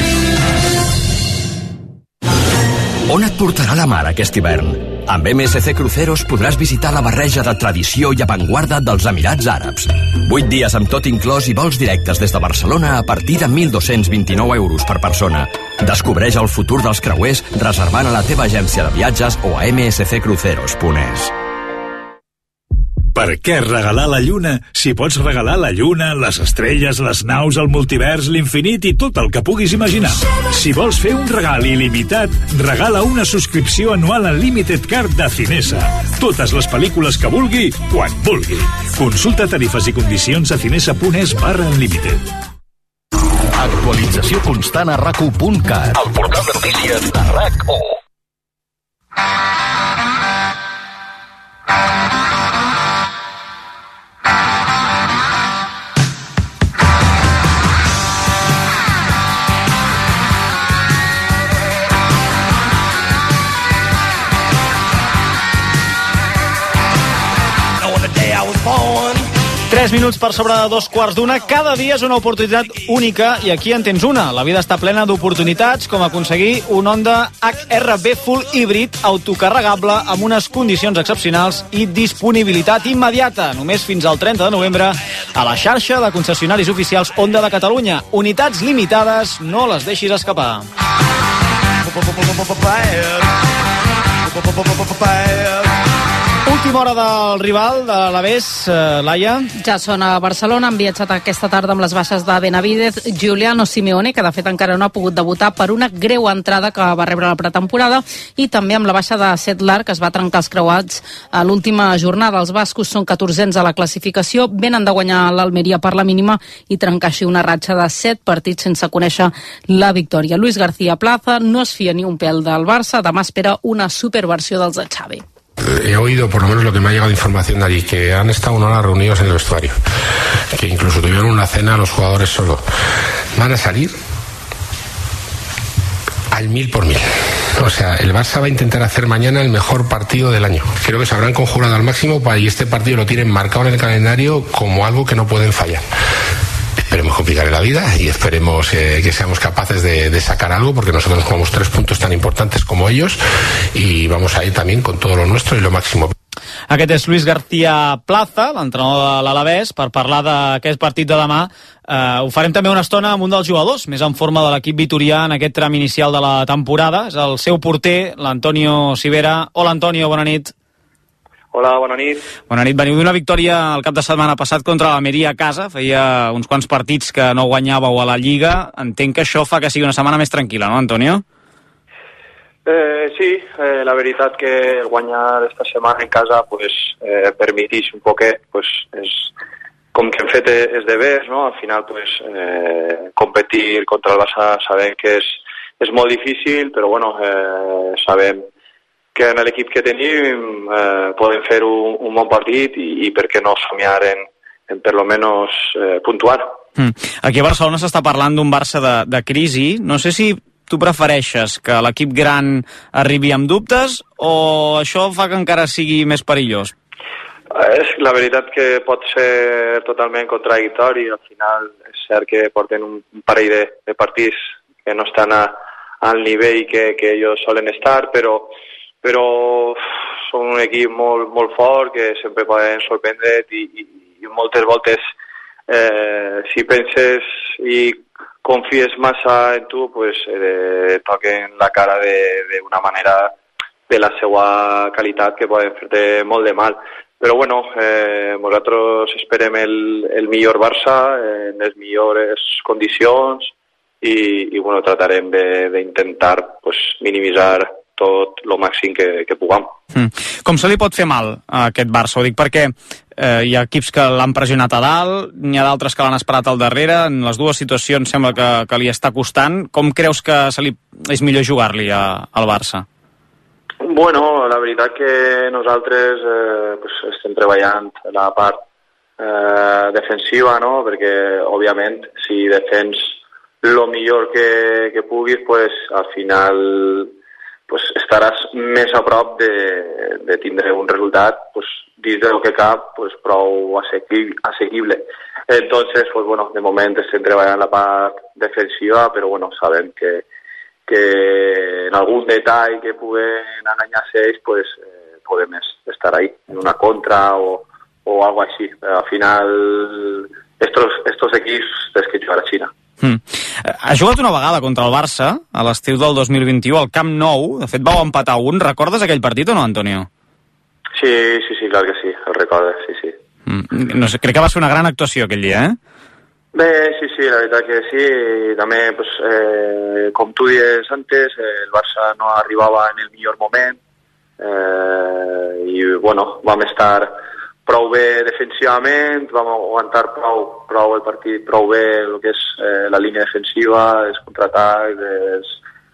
On et portarà la mar aquest hivern? Amb MSC Cruceros podràs visitar la barreja de tradició i avantguarda dels Emirats Àrabs. 8 dies amb tot inclòs i vols directes des de Barcelona a partir de 1.229 euros per persona. Descobreix el futur dels creuers reservant a la teva agència de viatges o a msccruceros.es. Per què regalar la lluna si pots regalar la lluna, les estrelles, les naus, el multivers, l'infinit i tot el que puguis imaginar? Si vols fer un regal il·limitat, regala una subscripció anual en Limited Card de Cinesa. Totes les pel·lícules que vulgui, quan vulgui. Consulta tarifes i condicions a cinesa.es/Unlimited. Actualització constant a RAC1.cat. El portal de notícies de RAC1. Born. 3 minuts per sobre de 2:15. Cada dia és una oportunitat única i aquí en tens una. La vida està plena d'oportunitats, com aconseguir un Honda HR-V Full híbrid autocarregable amb unes condicions excepcionals i disponibilitat immediata. Només fins al 30 de novembre a la xarxa de concessionaris oficials Honda de Catalunya. Unitats limitades, no les deixis escapar. Última hora del rival de l'Alavés, Laia. Ja són a Barcelona, han viatjat aquesta tarda amb les baixes de Benavidez, Giuliano Simeone, que de fet encara no ha pogut debutar per una greu entrada que va rebre a la pretemporada, i també amb la baixa de Sedlar, que es va trencar els creuats a l'última jornada. Els bascos són 14ens a la classificació, venen de guanyar l'Almeria per la mínima i trencar així una ratxa de 7 partits sense conèixer la victòria. Luis García Plaza no es fia ni un pèl del Barça, demà espera una superversió dels de Xavi. He oído, por lo menos lo que me ha llegado información de allí, que han estado una hora reunidos en el vestuario, que incluso tuvieron una cena los jugadores solo. Van a salir al 1000 por 1000. O sea, el Barça va a intentar hacer mañana el mejor partido del año. Creo que se habrán conjurado al máximo y este partido lo tienen marcado en el calendario como algo que no pueden fallar. Esperemos complicar la vida y esperemos que seamos capaces de sacar algo, porque nosotros jugamos 3 puntos tan importantes como ellos y vamos a ir también con todo lo nuestro y lo máximo. Aquest és Luis García Plaza, l'entrenador de l'Alavés, per parlar d'aquest partit de demà. Ho farem també una estona amb un dels jugadors més en forma de l'equip vitorià en aquest tram inicial de la temporada. És el seu porter, l'Antonio Sivera. Hola, Antonio, bona nit. Hola, bona nit. Bona nit. Veniu d'una victòria el cap de setmana passat contra l'Almeria a casa. Feia uns quants partits que no guanyàveu a la Lliga. Entenc que això fa que sigui una setmana més tranquil·la, no, Antonio? Sí, la veritat que el guanyar esta setmana en casa pues, permitís un poquet, pues, és, com que hem fet esdevers, no? Al final pues, competir contra el Barça sabem que és molt difícil, però bueno, sabem que en l'equip que tenim podem fer un bon partit i per què no somiar en per lo menos puntuar. Aquí a Barcelona s'està parlant d'un Barça de crisi. No sé si tu prefereixes que l'equip gran arribi amb dubtes o això fa que encara sigui més perillós? La veritat que pot ser totalment contradictori. Al final és cert que porten un parell de partits que no estan al nivell que ells solen estar, però són un equip molt, molt fort que sempre poden sorprendre i moltes voltes si penses i confies massa en tu, pues toquen la cara d'una manera de la seva qualitat que poden fer-te molt de mal. Però bueno, nosaltres esperem el millor Barça en les millors condicions i bueno, tratarem d'intentar pues, minimitzar tot el màxim que puguem. Com se li pot fer mal a aquest Barça? Ho dic perquè hi ha equips que l'han pressionat a dalt, n'hi ha d'altres que l'han esperat al darrere. En les dues situacions sembla que li està costant. Com creus que és millor jugar-li al Barça? Bueno, la veritat que nosaltres pues, estem treballant la part defensiva, no? Perquè, òbviament, si defens el millor que puguis, pues, al final pues, estaràs més a prop de tindre un resultat pues, dins del que cap pues, prou assequible. Entonces, pues, bueno, de moment estem treballant la part defensiva, però bueno, sabem que en algun detall que puguen enganyar-se ells, pues, podem estar ahí, en una contra o algo així. Al final, estos equips tens que jugar a Xina. Ha jugat una vegada contra el Barça a l'estiu del 2021 al Camp Nou. De fet, vau empatar un. Recordes aquell partit o no, Antonio? Sí, clar que sí, el recordo, sí. No sé, crec que va ser una gran actuació aquell dia, Bé, sí, la veritat que sí. També, pues, com tu dius antes, el Barça no arribava en el millor moment i, bueno, vam estar prou bé defensivament, vam aguantar prou el partit, prou bé el que és la línia defensiva, els contraatacs,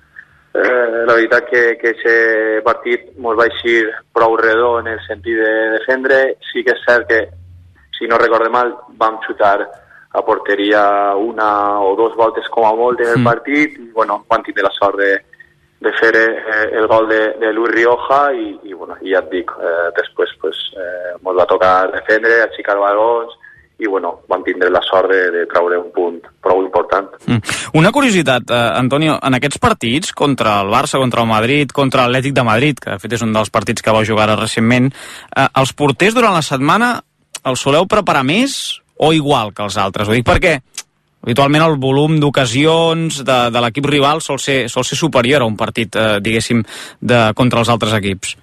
la veritat que aquest partit ens va eixir prou redó en el sentit de defendre. Sí que és cert que, si no recorde mal, vam xutar a porteria una o dues voltes com a molt en el partit i bueno, vam tindre la sort de fer el gol de Luis Rioja i bueno, ja et dic, després pues, ens va tocar defendre, aixecar balons i bueno, vam tindre la sort de treure un punt prou important. Una curiositat, Antonio, en aquests partits contra el Barça, contra el Madrid, contra l'Atlètic de Madrid, que de fet és un dels partits que vau jugar recentment, els porters durant la setmana els soleu preparar més o igual que els altres? Ho dic perquè habitualment el volum d'ocasions de l'equip rival sol ser superior a un partit, diguéssim, contra els altres equips.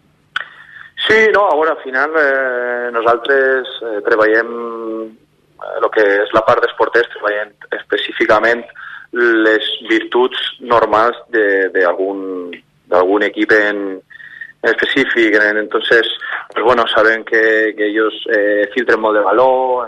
Sí, no, a veure, al final nosaltres treballem el que és la part dels porters, treballem específicament les virtuts normals d'algun equip en específic. Entonces, pues bueno, saben que ellos filtren molt de valor,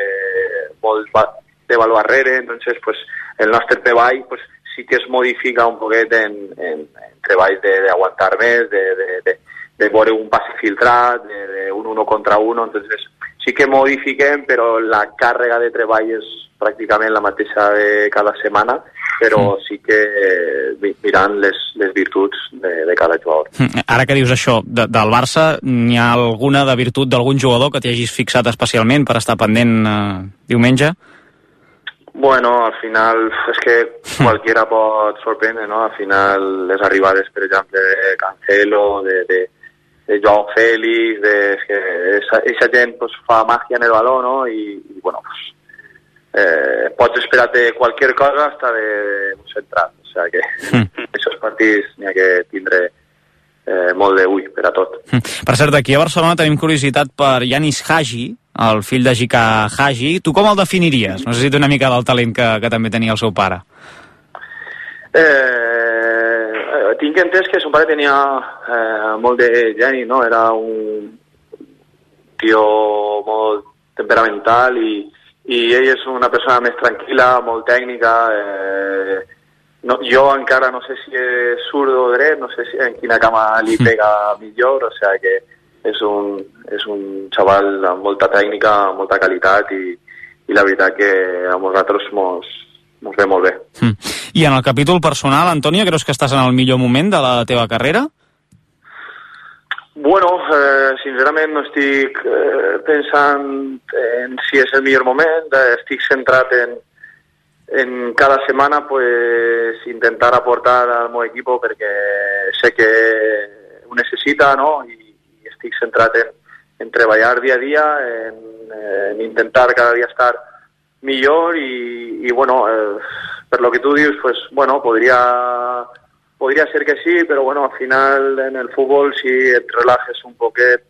molt de valor arrere, entonces pues el nostre treball pues sí que es modifica un poquet en treballs d'aguantar més, de veure un passe filtrat, un uno contra uno, entonces sí que modifiquem, però la càrrega de treball és pràcticament la mateixa de cada setmana, però sí que mirant les virtuts de cada jugador. Ara que dius això del Barça, n'hi ha alguna de virtut d'algun jugador que t'hi hagis fixat especialment per estar pendent diumenge? Bueno, al final és que qualquiera pot sorprendre, ¿no? Al final les arribades, per exemple, de Cancelo, de Joao Félix, és que esa gent pues, fa màgia en el baló, ¿no? I bueno, pues, pots esperar-te qualsevol cosa hasta de un central. O sea que esos partits n'hi ha que tindre molt d'ull per a tot. Per cert, aquí a Barcelona tenim curiositat per Yanis Hagi, el fill de Jika Hagi. Tu com el definiries? No sé si té una mica del talent que també tenia el seu pare. Tinc entès que son pare tenia molt de geni, no? Era un tio molt temperamental i ell és una persona més tranquil·la, molt tècnica. No, jo encara no sé si és zurdo o dret, no sé si en quina cama li pega millor, o sigui que és un xaval amb molta tècnica, molta qualitat i la veritat que a nosaltres mos ve molt bé. I en el capítol personal, Antonio, creus que estàs en el millor moment de la teva carrera? Bueno, sincerament no estic pensant en si és el millor moment, estic centrat en cada setmana pues intentar aportar al meu equip perquè sé que ho necessita, no? I estic centrat en treballar dia a dia, en intentar cada dia estar millor y bueno, per lo que tú dius, pues bueno, podría ser que sí, pero bueno, al final en el fútbol si et relajes un poquet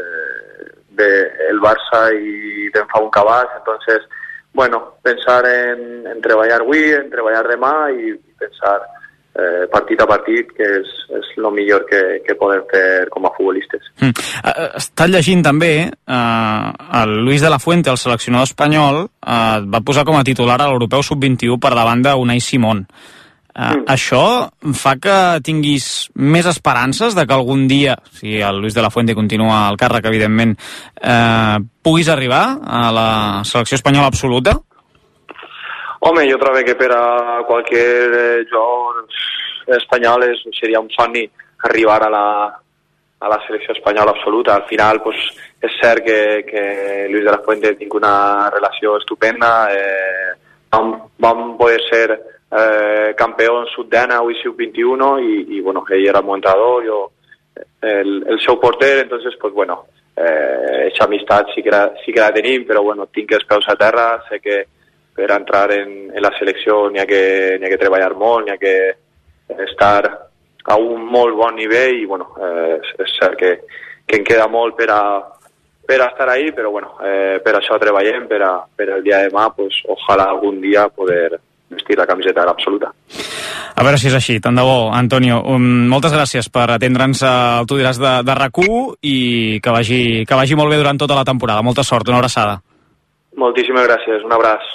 el Barça y te'n fa un cabàs, entonces bueno, pensar en treballar avui, en treballar demà i pensar partit a partit, que és el millor que podem fer com a futbolistes. Estàs llegint també el Luis de la Fuente, el seleccionador espanyol, va posar com a titular a l'Europeu Sub-21 per davant d'Unai Simón. Això fa que tinguis més esperances de que algun dia, si el Luis de la Fuente continua al càrrec, evidentment, puguis arribar a la selecció espanyola absoluta? Home, jo trobo que per a qualsevol jugador espanyol seria un somni arribar a la selecció espanyola absoluta. Al final, pues, és cert que Luis de la Fuente tinc una relació estupenda. Vam poder ser campeón sub-19 y sub-21 y bueno, ell era el meu entrenador, jo el seu porter, entonces pues bueno, esa amistat sí que la tenim, però bueno, tinc els peus a terra, sé que per entrar en la selecció n'hi ha que treballar molt, n'hi ha que estar a un molt bon nivell i bueno, és cert que em queda molt per a estar ahí, però bueno, per això treballem, per el dia de demà, pues ojalà algun dia poder vestir la camiseta de l'absoluta. A veure si és així, tant de bo, Antonio. Moltes gràcies per atendre'ns al Tu diràs de RAC1 i que vagi molt bé durant tota la temporada. Molta sort, una abraçada. Moltíssimes gràcies, un abraç.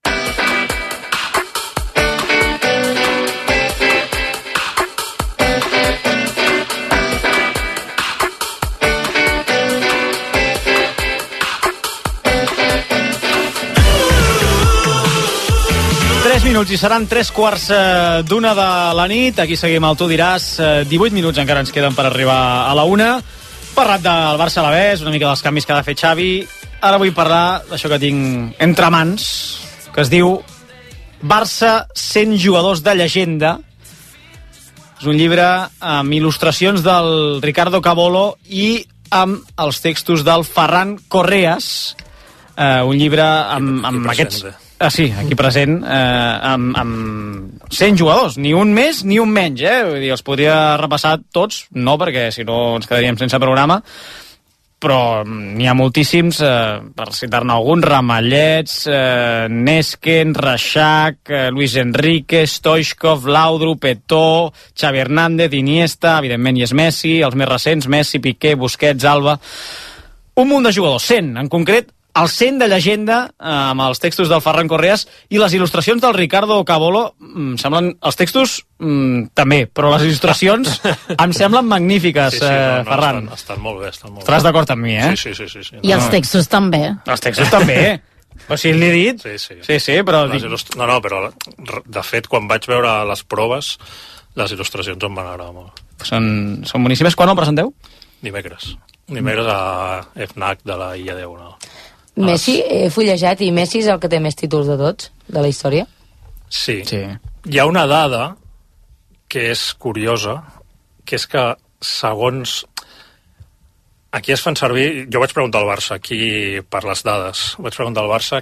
Minuts i seran 3:15 de la nit. Aquí seguim al Tu diràs. 18 minuts encara ens queden per arribar a la 1. Parlat del Barça Alavés, una mica dels canvis que ha de fer Xavi. Ara vull parlar d'això que tinc entre mans, que es diu Barça 100 jugadors de llegenda. És un llibre amb il·lustracions del Ricardo Cabolo i amb els textos del Ferran Correas. Un llibre amb aquests... sí, aquí present, amb 100 jugadors, ni un més ni un menys, vull dir, els podria repassar tots, no, perquè si no ens quedaríem sense programa, però n'hi ha moltíssims, per citar-ne alguns: Ramallets, Nesken, Reixac, Luis Enrique, Stoichkov, Laudrup, Eto'o, Xavi Hernández, Iniesta, evidentment hi és Messi, els més recents, Messi, Piqué, Busquets, Alba... Un munt de jugadors, 100, en concret, el 100 de llegenda, amb els textos del Ferran Correas i les il·lustracions del Ricardo Cabolo. Semblen els textos també, però les il·lustracions em semblen magnífiques, Ferran. Estan molt bé, estan molt bé. Estaràs d'acord amb mi, Sí. I els textos també. Els textos també. O sigui, l'he dit? Sí, però... No, però de fet, quan vaig veure les proves, les il·lustracions em van agradar molt. Són boníssimes. Quan ho presenteu? Dimecres a FNAC de la Illa d'Euna. Messi, he fullejat, i Messi és el que té més títols de tots, de la història? Sí. Hi ha una dada que és curiosa, que és que segons... Aquí es fan servir... Jo vaig preguntar al Barça, aquí per les dades, vaig preguntar al Barça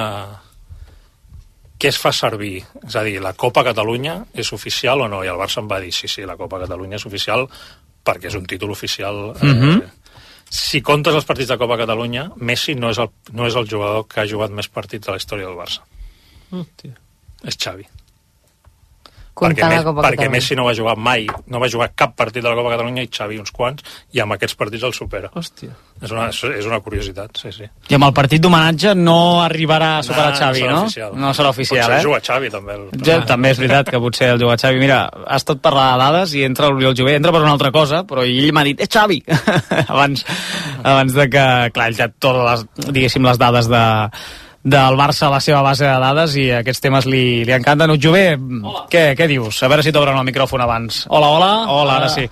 què es fa servir? És a dir, la Copa Catalunya és oficial o no? I el Barça em va dir, sí, la Copa Catalunya és oficial perquè és un títol oficial. Si comptes els partits de Copa Catalunya, Messi no és el jugador que ha jugat més partits de la història del Barça. És Xavi. Perquè Messi no va jugar mai, no va jugar cap partit de la Copa Catalunya i Xavi uns quants, i amb aquests partits el supera. Hòstia. És una curiositat, sí. I amb el partit d'homenatge no arribarà a superar Xavi, no? No serà oficial, potser juga Xavi, també. També és veritat que potser el juga Xavi. Mira, has tot parlar de dades i entra l'Oriol Jové, entra per una altra cosa, però ell m'ha dit, és Xavi! abans de que, clar, ell té totes les dades del Barça a la seva base de dades i aquests temes li encanten. Jové, què dius? A veure si t'obren el micròfon abans. Hola, ara sí.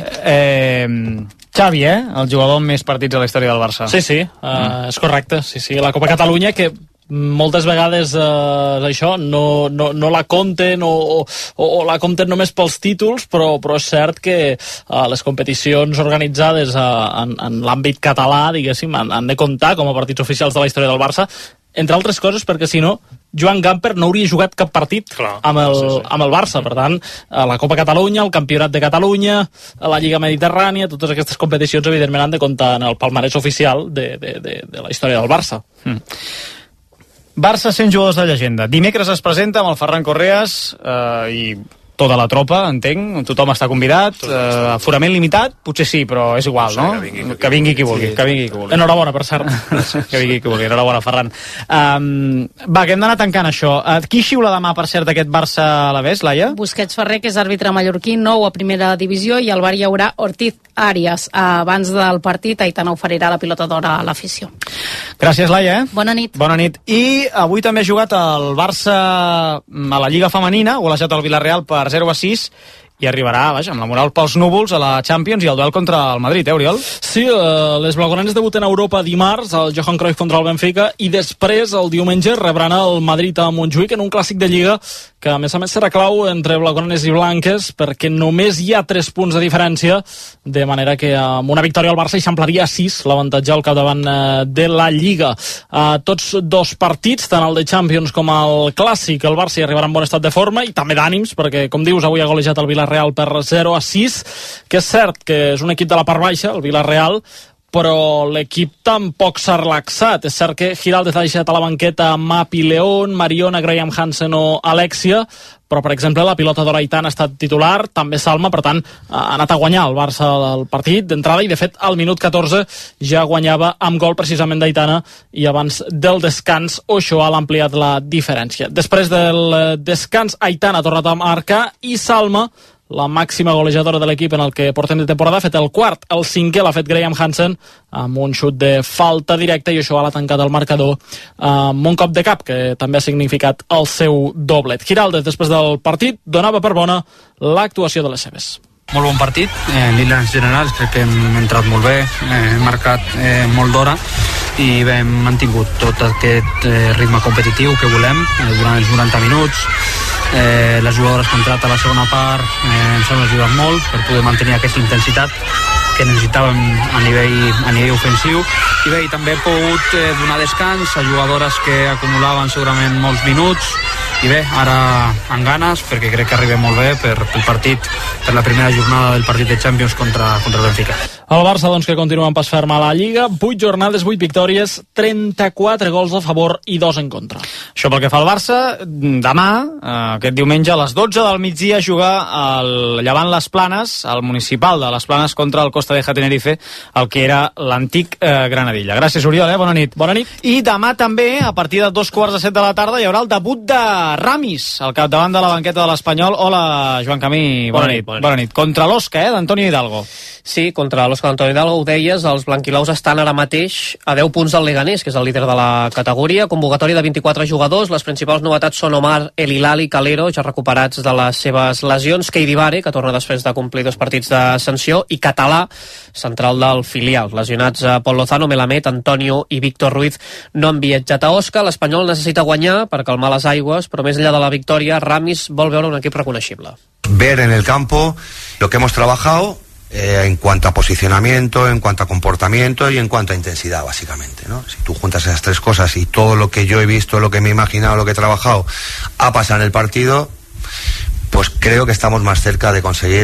Xavi, el jugador amb més partits a la història del Barça. Sí, és correcte. Sí, la Copa Catalunya, que moltes vegades això no la compten o la compten només pels títols, però és cert que les competicions organitzades en l'àmbit català, diguéssim, han de comptar com a partits oficials de la història del Barça, entre altres coses perquè si no Joan Gamper no hauria jugat cap partit amb el Barça. Per tant, la Copa Catalunya, el Campionat de Catalunya, la Lliga Mediterrània, totes aquestes competicions evidentment han de comptar en el palmarès oficial de la història del Barça. Barça 100 jugadors de llegenda. Dimecres es presenta amb el Ferran Correas i tota la tropa, entenc, tothom està convidat, aforament limitat, potser sí, però és igual, no? Que vingui qui vulgui. Enhorabona, per cert. Que vingui qui vulgui, enhorabona, Ferran. Va, que hem d'anar tancant això. Qui xiula demà, per cert, aquest Barça-Alavés, Laia? Busquets Ferrer, que és àrbitre mallorquí, nou a primera divisió, i al bar hi haurà Ortiz Arias. Abans del partit, Aitana oferirà la pilota d'or a l'afició. Gràcies, Laia. Bona nit. Bona nit. I avui també ha jugat el Barça a la Lliga Femenina, golejat el Villarreal per 0-6, i arribarà, vaja, amb la moral pels núvols a la Champions i el duel contra el Madrid, Oriol? Sí, les blaugranes debuten a Europa dimarts, el Johan Cruyff contra el Benfica, i després, el diumenge, rebran el Madrid a Montjuïc en un clàssic de Lliga que, a més serà clau entre blaugranes i blanques, perquè només hi ha 3 punts de diferència, de manera que amb una victòria el Barça eixamplaria a 6 l'avantatge al capdavant de la Lliga. Tots dos partits, tant el de Champions com el clàssic, el Barça hi arribarà en bon estat de forma i també d'ànims, perquè, com dius, avui ha golejat el Villarreal per 0-6, que és cert que és un equip de la part baixa, el Villarreal, però l'equip tampoc s'ha relaxat. És cert que Giraldez ha deixat a la banqueta Mapi León, Mariona, Graham Hansen o Alexia, però, per exemple, la pilota d'or Aitana ha estat titular, també Salma, per tant, ha anat a guanyar el Barça el partit d'entrada, i, de fet, al minut 14 ja guanyava amb gol precisament d'Aitana, i abans del descans Ochoa l'ha ampliat la diferència. Després del descans, Aitana ha tornat a marcar, i Salma, la màxima golejadora de l'equip en el que portem de temporada, ha fet el quart. El cinquè l'ha fet Graham Hansen amb un xut de falta directa, i això l'ha tancat el marcador amb un cop de cap, que també ha significat el seu doblet. Giraldez, després del partit, donava per bona l'actuació de les seves. Molt bon partit, en línies generals crec que hem entrat molt bé, hem marcat molt d'hora i hem mantingut tot aquest ritme competitiu que volem durant els 90 minuts. Les jugadores que han entrat a la segona part ens han ajudat molt per poder mantenir aquesta intensitat que necessitàvem a nivell ofensiu, i bé, i també he pogut donar descans a jugadores que acumulaven segurament molts minuts, i bé, ara amb ganes, perquè crec que arribem molt bé per el partit, per la primera jornada del partit de Champions contra el Benfica. El Barça, doncs, que continua en pas ferm a la Lliga, 8 jornades, 8 victòries, 34 gols a favor i 2 en contra. Això pel que fa al Barça. Demà, aquest diumenge, a les 12 del migdia, jugar el Llevant Les Planes, el municipal de Les Planes, contra el Costa de Tenerife, el que era l'antic Granadilla. Gràcies, Oriol, bona nit. Bona nit. I demà també, a partir de 2:15 de la tarda, hi haurà el debut de Ramis, al capdavant de la banqueta de l'Espanyol. Hola, Joan Camí, bona nit. Bona nit. Contra l'Osca, d'Antonio Hidalgo. Sí, contra l'Osca d'Antonio Hidalgo, ho deies, els blanquilaus estan ara mateix a 10 punts del Leganés, que és el líder de la categoria. Convocatòria de 24 jugadors, les principals novetats són Omar, El Hilali, Calero, ja recuperats de les seves lesions, Keidi Bare, que torna després de complir 2 partits de sanció, i Català, central del filial. Lesionats a Pol Lozano, Melamed, Antonio i Víctor Ruiz no han viatjat a Osca. L'Espanyol necessita guanyar per calmar les aigües, però més enllà de la victòria, Ramis vol veure un equip reconeixible. Ver en el campo lo que hemos trabajado en cuanto a posicionamiento, en cuanto a comportamiento y en cuanto a intensidad, básicamente, ¿no? Si tú juntas esas 3 cosas y todo lo que yo he visto, lo que me he imaginado, lo que he trabajado, ha pasado en el partido, pues creo que estamos más cerca de conseguir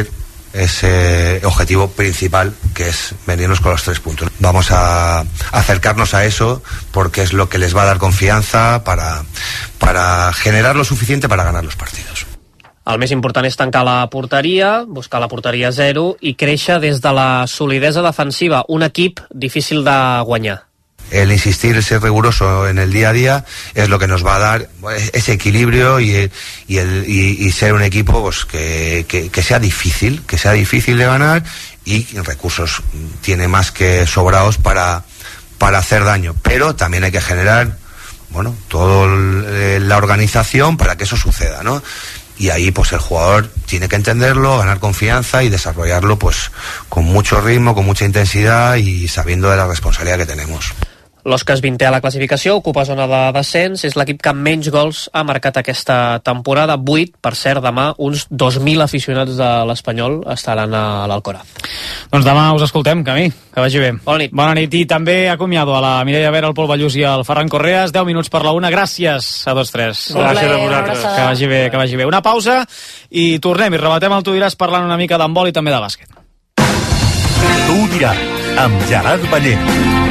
ese objetivo principal, que es venirnos con los 3 puntos. Vamos a acercarnos a eso porque es lo que les va a dar confianza para generar lo suficiente para ganar los partidos. El més important és tancar la porteria, buscar la porteria 0 i créixer des de la solidesa defensiva, un equip difícil de guanyar. El insistir, el ser riguroso en el día a día es lo que nos va a dar ese equilibrio y ser un equipo pues, que sea difícil de ganar, y recursos tiene más que sobrados para hacer daño, pero también hay que generar toda la organización para que eso suceda, ¿no? Y ahí pues el jugador tiene que entenderlo, ganar confianza y desarrollarlo pues con mucho ritmo, con mucha intensidad y sabiendo de la responsabilidad que tenemos. L'Osca és 20è a la classificació, ocupa zona de descens, és l'equip que menys gols ha marcat aquesta temporada, 8, per cert, demà uns 2.000 aficionats de l'Espanyol estaran a l'Alcoraz. Doncs demà us escoltem, Camí, que vagi bé. Bona nit. Bona nit, i també acomiado a la Mireia Vera, el Pol Ballús i el Ferran Correas, 10 minuts per la 1, gràcies a tots tres. Gràcies a vosaltres. Que vagi bé. Una pausa i tornem, i rebatem el Tu diràs parlant una mica d'handbol i també de bàsquet. Tu diràs, amb Gerard Ballent.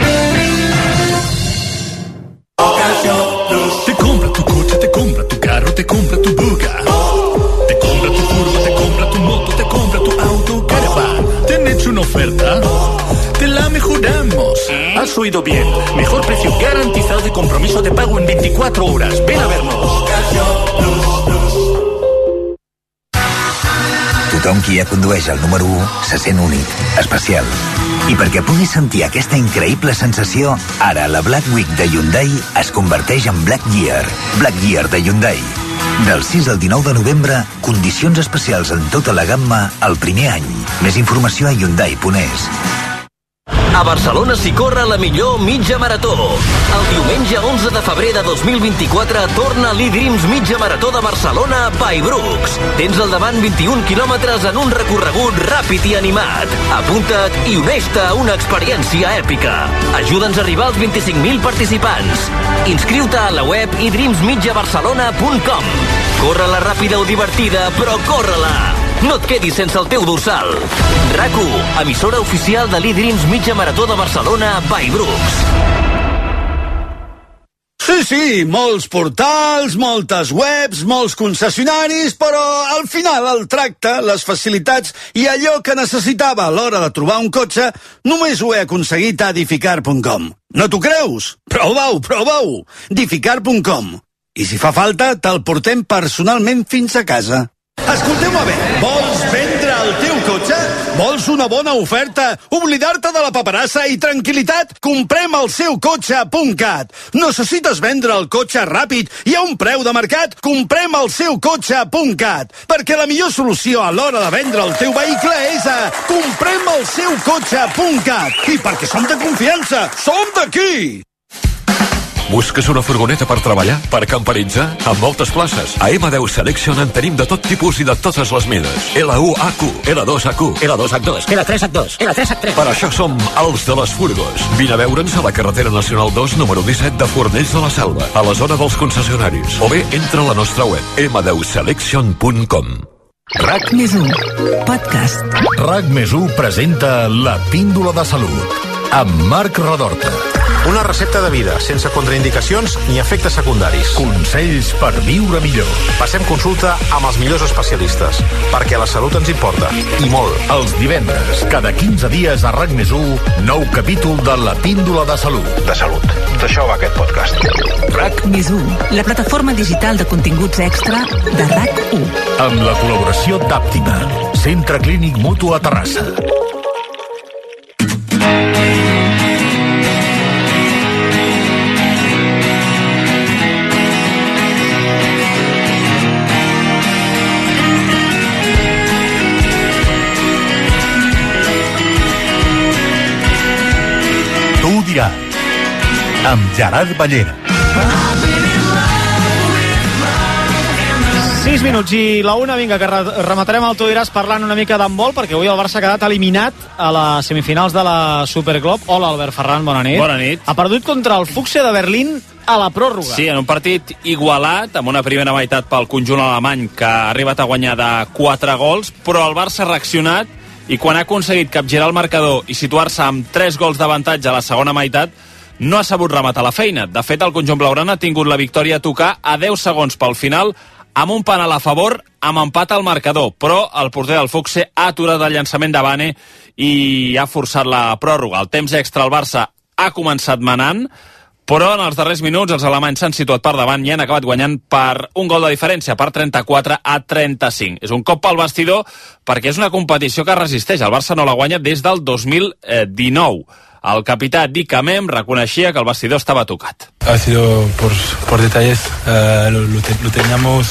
Te compra tu coche, te compra tu carro, te compra tu buga. Te compra tu furgo, te compra tu moto, te compra tu auto, caravan. ¿Te han hecho una oferta? Te la mejoramos. Has oído bien. Mejor precio garantizado y compromiso de pago en 24 horas. Ven a vernos. Tothom qui ja condueix el número 1 se sent únic, especial. I perquè puguis sentir aquesta increïble sensació, ara la Black Week de Hyundai es converteix en Black Year. Black Year de Hyundai. Del 6 al 19 de novembre, condicions especials en tota la gamma el primer any. Més informació a Hyundai.es. A Barcelona s'hi corre la millor mitja marató. El diumenge 11 de febrer de 2024 torna l'E-Dreams Mitja Marató de Barcelona a Paibrooks. Tens al davant 21 quilòmetres en un recorregut ràpid i animat. Apunta't i uneix-te a una experiència èpica. Ajuda'ns a arribar als 25.000 participants. Inscriu-te a la web edreamsmitjabarcelona.com. Corre-la ràpida o divertida, però corre-la! No et quedis sense el teu dorsal. RAC1, emissora oficial de l'E-Dreams Mitja Marató de Barcelona a Paibrooks. Sí, molts portals, moltes webs, molts concessionaris, però al final el tracte, les facilitats i allò que necessitava a l'hora de trobar un cotxe només ho he aconseguit a edificar.com. No t'ho creus? Prova-ho! edificar.com. I si fa falta, te'l portem personalment fins a casa. Escolteu-me bé, vols vendre el teu cotxe? Vols una bona oferta? Oblidar-te de la paperassa i tranquil·litat? Comprem el seu cotxe.cat. Necessites vendre el cotxe ràpid i a un preu de mercat? Comprem el seu cotxe.cat. Perquè la millor solució a l'hora de vendre el teu vehicle és a comprem el seu cotxe.cat. I perquè som de confiança, som d'aquí! Busques una furgoneta per treballar? Per camperitzar? Amb moltes places. A M10 Selection en tenim de tot tipus i de totes les mides. L1AQ, L2AQ, L2H2, L3H2, L3H3. Per això som els de les furgos. Vine a veure'ns a la carretera nacional 2, número 17 de Fornells de la Selva, a la zona dels concessionaris. O bé, entra a la nostra web, m10selection.com. RAC+1, podcast. RAC+1 presenta La Píndola de Salut, amb Marc Redorta. Una recepta de vida, sense contraindicacions ni efectes secundaris. Consells per viure millor. Passem consulta amb els millors especialistes, perquè la salut ens importa, i molt. Els divendres, cada 15 dies a RAC+1, nou capítol de La Píndola de Salut. De salut. D'això va aquest podcast. RAC+1, la plataforma digital de continguts extra de RAC1. Amb la col·laboració d'Àptima, Centre Clínic Mutu a Terrassa. Amb Gerard Ballera. 6 minuts i la una, vinga, que rematarem el Tu diràs parlant una mica d'handbol, perquè avui el Barça ha quedat eliminat a les semifinals de la Superclub. Hola, Albert Ferran, bona nit. Bona nit. Ha perdut contra el Fuchsia de Berlín a la pròrroga. Sí, en un partit igualat, amb una primera meitat pel conjunt alemany, que ha arribat a guanyar de 4 gols, però el Barça ha reaccionat i quan ha aconseguit capgirar el marcador i situar-se amb 3 gols d'avantatge a la segona meitat, no ha sabut rematar la feina. De fet, el conjunt blaugrana ha tingut la victòria a tocar a 10 segons pel final, amb un penal a favor, amb empat al marcador, però el porter del Fuchsia ha aturat el llançament de Bane i ha forçat la pròrroga. El temps extra al Barça ha començat manant, però en els darrers minuts els alemanys s'han situat per davant i han acabat guanyant per un gol de diferència, per 34-35. És un cop pel vestidor perquè és una competició que resisteix. El Barça no la guanya des del 2019. El capità Dick Amem reconeixia que el vestidor estaba tocat. Ha sido por detalles, lo teníamos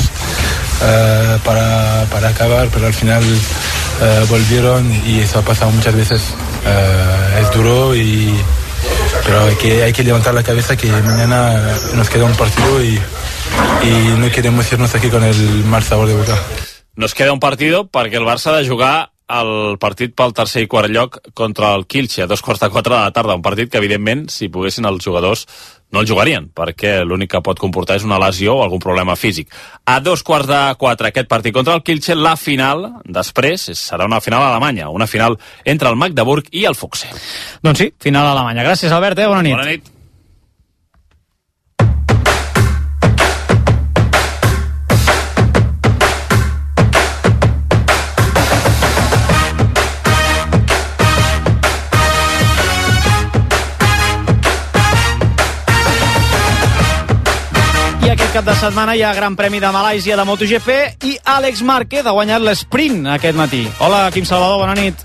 para acabar, pero al final volvieron y eso ha pasado muchas veces. Es duro, pero hay que levantar la cabeza, que mañana nos queda un partido y no queremos irnos aquí con el mal sabor de boca. Nos queda un partido perquè el Barça ha de jugar el partit pel tercer i quart lloc contra el Kielce a 3:45 de la tarda, un partit que evidentment si poguessin els jugadors no el jugarien, perquè l'únic que pot comportar és una lesió o algun problema físic. A 3:45 aquest partit contra el Kielce, la final després serà una final alemanya, una final entre el Magdeburg i el Fuchsia. Doncs sí, final alemanya. Gràcies, Albert, bona nit. Bona nit. Aquest cap de setmana hi ha Gran Premi de Malàisia de MotoGP i Àlex Márquez ha guanyat l'esprint aquest matí. Hola, Quim Salvador, bona nit.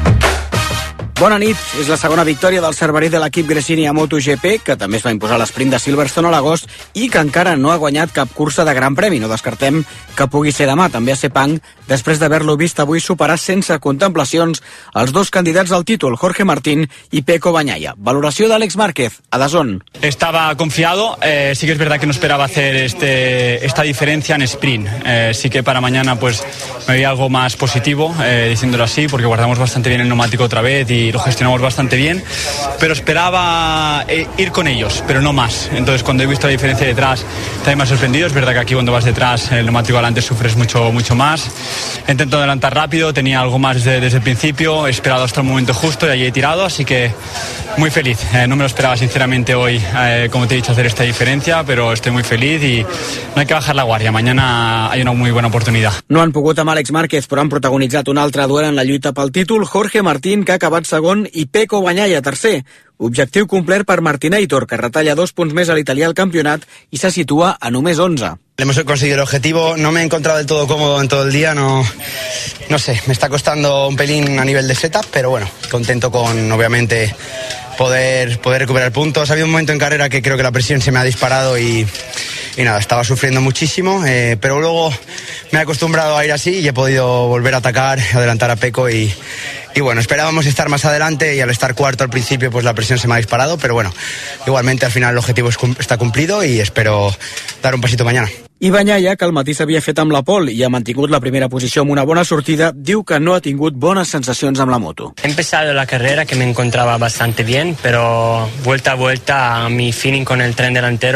Bona nit. És la segona victòria del cerverí de l'equip Gresini a MotoGP, que també es va imposar l'esprint de Silverstone a l'agost i que encara no ha guanyat cap cursa de Gran Premi. No descartem que pugui ser demà, també a Sepang, després d'haver-lo vist avui superar sense contemplacions els dos candidats al títol, Jorge Martín i Pecco Bagnaia. Valoració d'Àlex Márquez, a DAZN. Estaba confiado, sí que es verdad que no esperaba hacer esta diferencia en sprint. Sí que para mañana pues me veía algo más positivo, diciéndolo así, porque guardamos bastante bien el neumático otra vez y lo gestionamos bastante bien, pero esperaba ir con ellos, pero no más. Entonces cuando he visto la diferencia detrás también me ha sorprendido. Es verdad que aquí cuando vas detrás el neumático adelante sufres mucho más. He intentado adelantar rápido, tenía algo más desde el principio, he esperado hasta el momento justo y allí he tirado, así que muy feliz. No me lo esperaba sinceramente hoy, como te he dicho, hacer esta diferencia, pero estoy muy feliz y no hay que bajar la guardia. Mañana hay una muy buena oportunidad. No han pogut amb Àlex Márquez, però han protagonitzat un altre duel en la lluita pel títol, Jorge Martín, que ha acabat segon, i Pecco Bagnaia, tercer. Objectiu complert per Martinator, que retalla 2 punts més a l'italià al campionat i se situa a només 11. Hemos conseguido el objetivo, no me he encontrado del todo cómodo en todo el día, no sé, me está costando un pelín a nivel de setup, pero bueno, contento con, obviamente, poder recuperar puntos. Ha habido un momento en carrera que creo que la presión se me ha disparado y nada, estaba sufriendo muchísimo, pero luego me he acostumbrado a ir así y he podido volver a atacar, adelantar a Pecco y bueno, esperábamos estar más adelante y al estar cuarto al principio pues la presión se me ha disparado, pero bueno, igualmente al final el objetivo está cumplido y espero dar un pasito mañana. I Bagnaia, que al matí s'havia fet amb la pole i ha mantingut la primera posició amb una bona sortida, diu que no ha tingut bones sensacions amb la moto. He empezado la carrera que me encontraba bastante bien, pero vuelta a vuelta mi feeling con el tren delantero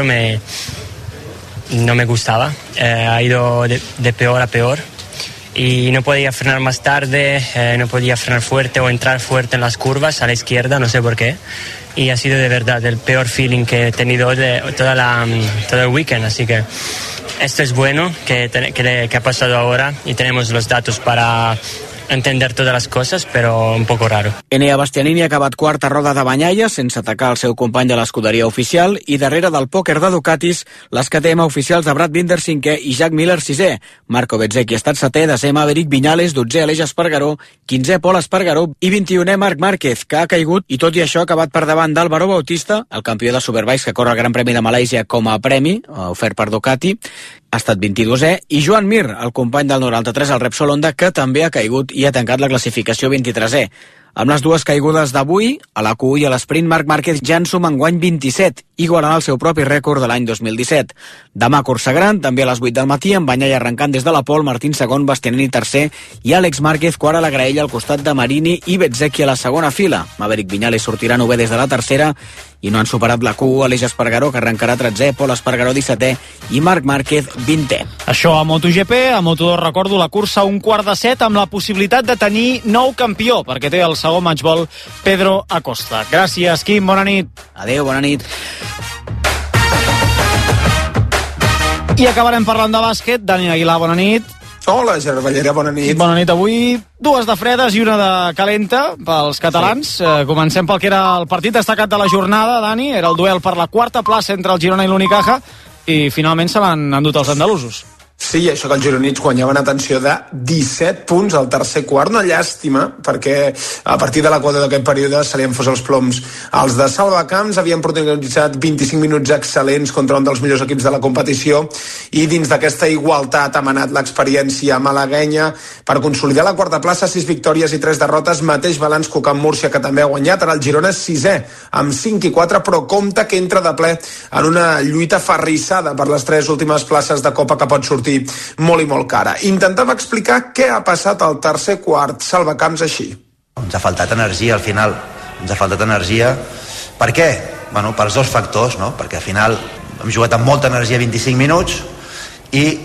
no me gustaba. Ha ido de peor a peor y no podía frenar más tarde, no podía frenar fuerte o entrar fuerte en las curvas a la izquierda, no sé por qué. Y ha sido de verdad el peor feeling que he tenido todo el weekend, así que esto es bueno que ha pasado ahora y tenemos los datos para entender totes les coses, però un poco raro. Enea Bastianini ha acabat quarta roda de Bagnaia sense atacar el seu company de l'escuderia oficial i darrere del pòquer de Ducatis les KTM oficials de Brad Binder 5è i Jack Miller 6è. Marco Bezzecchi ha estat 7è, 10è Maverick Viñales, 12è Aleix Espargaró, 15è Pol Espargaró i 21è Marc Márquez, que ha caigut i tot i això ha acabat per davant d'Álvaro Bautista, el campió de Superbikes que corre el Gran Premi de Malàisia com a premi ofert per Ducati, ha estat 22è, i Joan Mir, el company del 93 al Repsol Honda, que també ha caigut i ha tancat la classificació 23è. Amb les dues caigudes d'avui, a la Q1 i a l'esprint, Marc Márquez ja en suma enguany 27, igualant el seu propi rècord de l'any 2017. Demà cursa gran, també a les 8 del matí, amb Banyai arrencant des de la pole, Martín segon, Bastianini tercer i Àlex Márquez quart a la graella al costat de Marini i Bezzecchi a la segona fila. Maverick Viñales sortirà novè des de la tercera i no han superat la Q1 Aleix Espargaró, que arrencarà 13è, Pol Espargaró 17è i Marc Márquez 20è. Això a MotoGP, a Moto2 recordo la cursa a 6:45 amb la possibilitat de tenir nou campió, perquè té el segon matchball Pedro Acosta. Gràcies, Quim, bona nit. Adéu, bona nit. I acabarem parlant de bàsquet. Dani Aguilar, bona nit. Hola, Gerard Ballera, bona nit. Bona nit. Avui dues de fredes i una de calenta pels catalans. Sí. Comencem pel que era el partit destacat de la jornada, Dani. Era el duel per la quarta plaça entre el Girona i l'Unicaja i finalment se l'han endut els andalusos. Sí, això que els gironins guanyaven a tensió de 17 punts al tercer quart, una llàstima, perquè a partir de la quota d'aquest període se li han fos els ploms. Els de Salvacamps havien protagonitzat 25 minuts excel·lents contra un dels millors equips de la competició i dins d'aquesta igualtat ha manat l'experiència malaguenya per consolidar la quarta plaça, 6 victòries i 3 derrotes, mateix balanç que Can Múrcia, que també ha guanyat. Ara el Girona és 6è, amb 5 i 4, però compte que entra de ple en una lluita ferrissada per les 3 últimes places de Copa que pot sortir molt i molt cara. Intentava explicar què ha passat al tercer quart Salvacamps així. Ens ha faltat energia al final, ens ha faltat energia. Per què? Bueno, per 2 factors, no? Perquè al final hem jugat amb molta energia 25 minuts i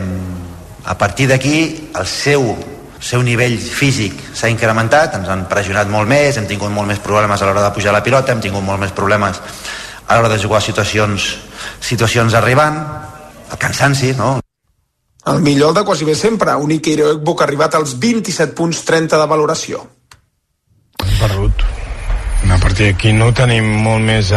a partir d'aquí el seu nivell físic s'ha incrementat, ens han pressionat molt més, hem tingut molt més problemes a l'hora de pujar la pilota, hem tingut molt més problemes a l'hora de jugar situacions arribant, el cansanci, no? El millor de quasi bé sempre, Unic Iroekbo, que ha arribat als 27 punts 30 de valoració. Hem perdut. A partir d'aquí no tenim molt més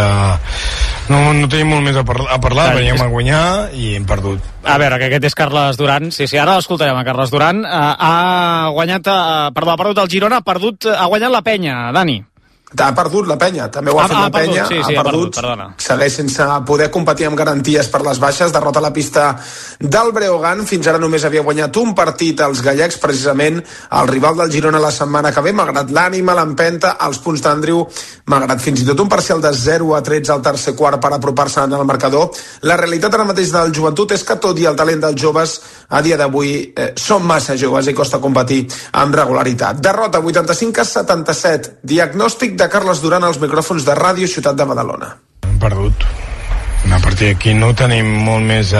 no tenim molt més a parlar, veníem a guanyar i hem perdut. A veure, que aquest és Carles Duran. Sí, ara l'escoltarem, a Carles Duran. Ha perdut el Girona, ha guanyat la Penya, Dani. Ha perdut la Penya, també ho ha fet la Penya, ha perdut, segueix sense poder competir amb garanties per les baixes, derrota a la pista del Breogán, fins ara només havia guanyat un partit als gallecs, precisament el rival del Girona la setmana que ve, malgrat l'ànima, l'empenta, els punts d'Andriu, malgrat fins i tot un parcial de 0-13 al tercer quart per apropar-se al marcador. La realitat ara mateix del Joventut és que tot i el talent dels joves, a dia d'avui són massa joves i costa competir amb regularitat. Derrota 85-77, diagnòstic de Carles Duran als micròfons de Ràdio Ciutat de Badalona. Hem perdut. A partir d'aquí no tenim molt més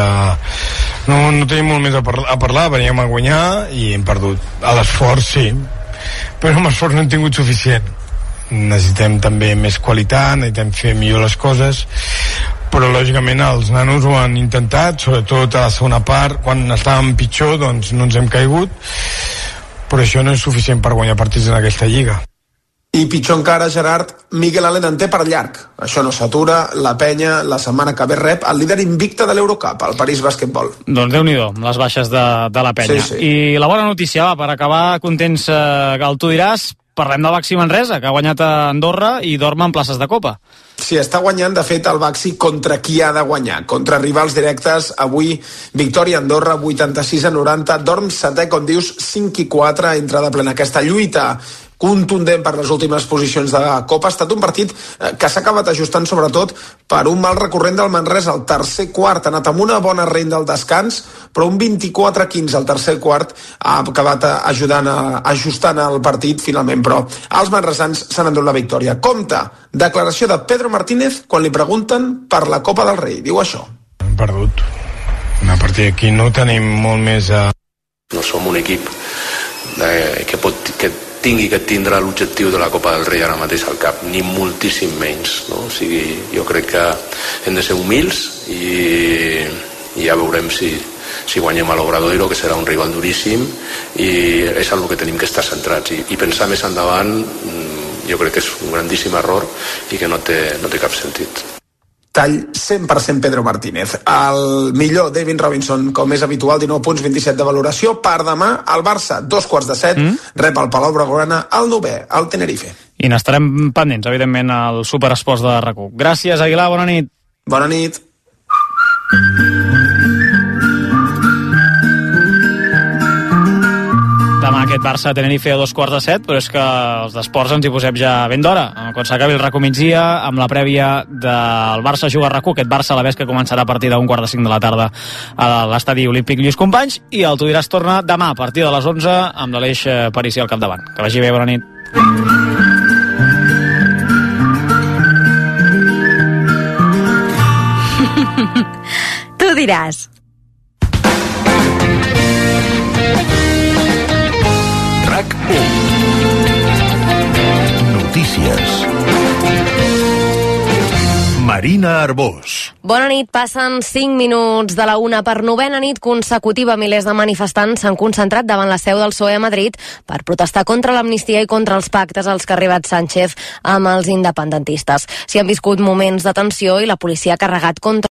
no tenim molt més a parlar, veníem a guanyar i hem perdut. A l'esforç sí, però amb l'esforç no hem tingut suficient. Necessitem també més qualitat, necessitem fer millor les coses, però lògicament els nanos ho han intentat, sobretot a la segona part, quan estàvem pitjor doncs no ens hem caigut, però això no és suficient per guanyar partits en aquesta lliga. I pitjor encara, Gerard, Miguel Allen en té per llarg. Això no s'atura, la Penya la setmana que ve rep el líder invicte de l'Eurocup, el París Basquetbol. Doncs Déu-n'hi-do, les baixes de la Penya. Sí. I la bona notícia, per acabar contents, el tu diràs, parlem del Baxi Manresa, que ha guanyat a Andorra i dorm en places de Copa. Sí, està guanyant, de fet, el Baxi contra qui ha de guanyar. Contra rivals directes, avui, victòria a Andorra, 86-90, dorm setè, com dius, 5-4, entra de plena aquesta lluita contundent per les últimes posicions de la Copa. Ha estat un partit que s'ha acabat ajustant sobretot per un mal recurrent del Manresa. El tercer quart ha anat amb una bona renda al descans, però un 24-15 al tercer quart ha acabat ajustant el partit finalment, però els manresans s'han endut la victòria. Compte, declaració de Pedro Martínez quan li pregunten per la Copa del Rei. Diu això. Hem perdut. A partir d'aquí no tenim molt més No som un equip que tingui que tindre l'objectiu de la Copa del Rei ara mateix al cap, ni moltíssim menys, no? O sigui, jo crec que hem de ser humils i ja veurem si guanyem a l'Obradoiro, que serà un rival duríssim, i és el que tenim que estar centrats i pensar més endavant. Jo crec que és un grandíssim error i que no té cap sentit. Tall 100% Pedro Martínez. El millor David Robinson, com és habitual, 19 punts, 27 de valoració. Per demà, el Barça, 2:15, rep el Palau Blaugrana, el 9è, el Tenerife. I n'estarem pendents, evidentment, al Superesports de RAC1. Gràcies, Aguilar, bona nit. Bona nit. demà aquest Barça-Tenerife a 6:15, però és que els d'esports ens hi posem ja ben d'hora. Quan s'acabi el RAC1 migdia, amb la prèvia del Barça juga a RAC1, aquest Barça-Alavés que començarà a partir de 4:45 de la tarda a l'estadi Olímpic Lluís Companys, i el Tu diràs torna demà a partir de les 11 amb l'Aleix Parisi al capdavant. Que vagi bé, bona nit. Tu diràs. RAC1. Notícies. Marina Arbós. Bona nit, passen 5 minuts de la 1. Per 9a nit consecutiva, milers de manifestants s'han concentrat davant la seu del PSOE a Madrid per protestar contra l'amnistia i contra els pactes als que ha arribat Sánchez amb els independentistes. S'hi han viscut moments de tensió i la policia ha carregat contra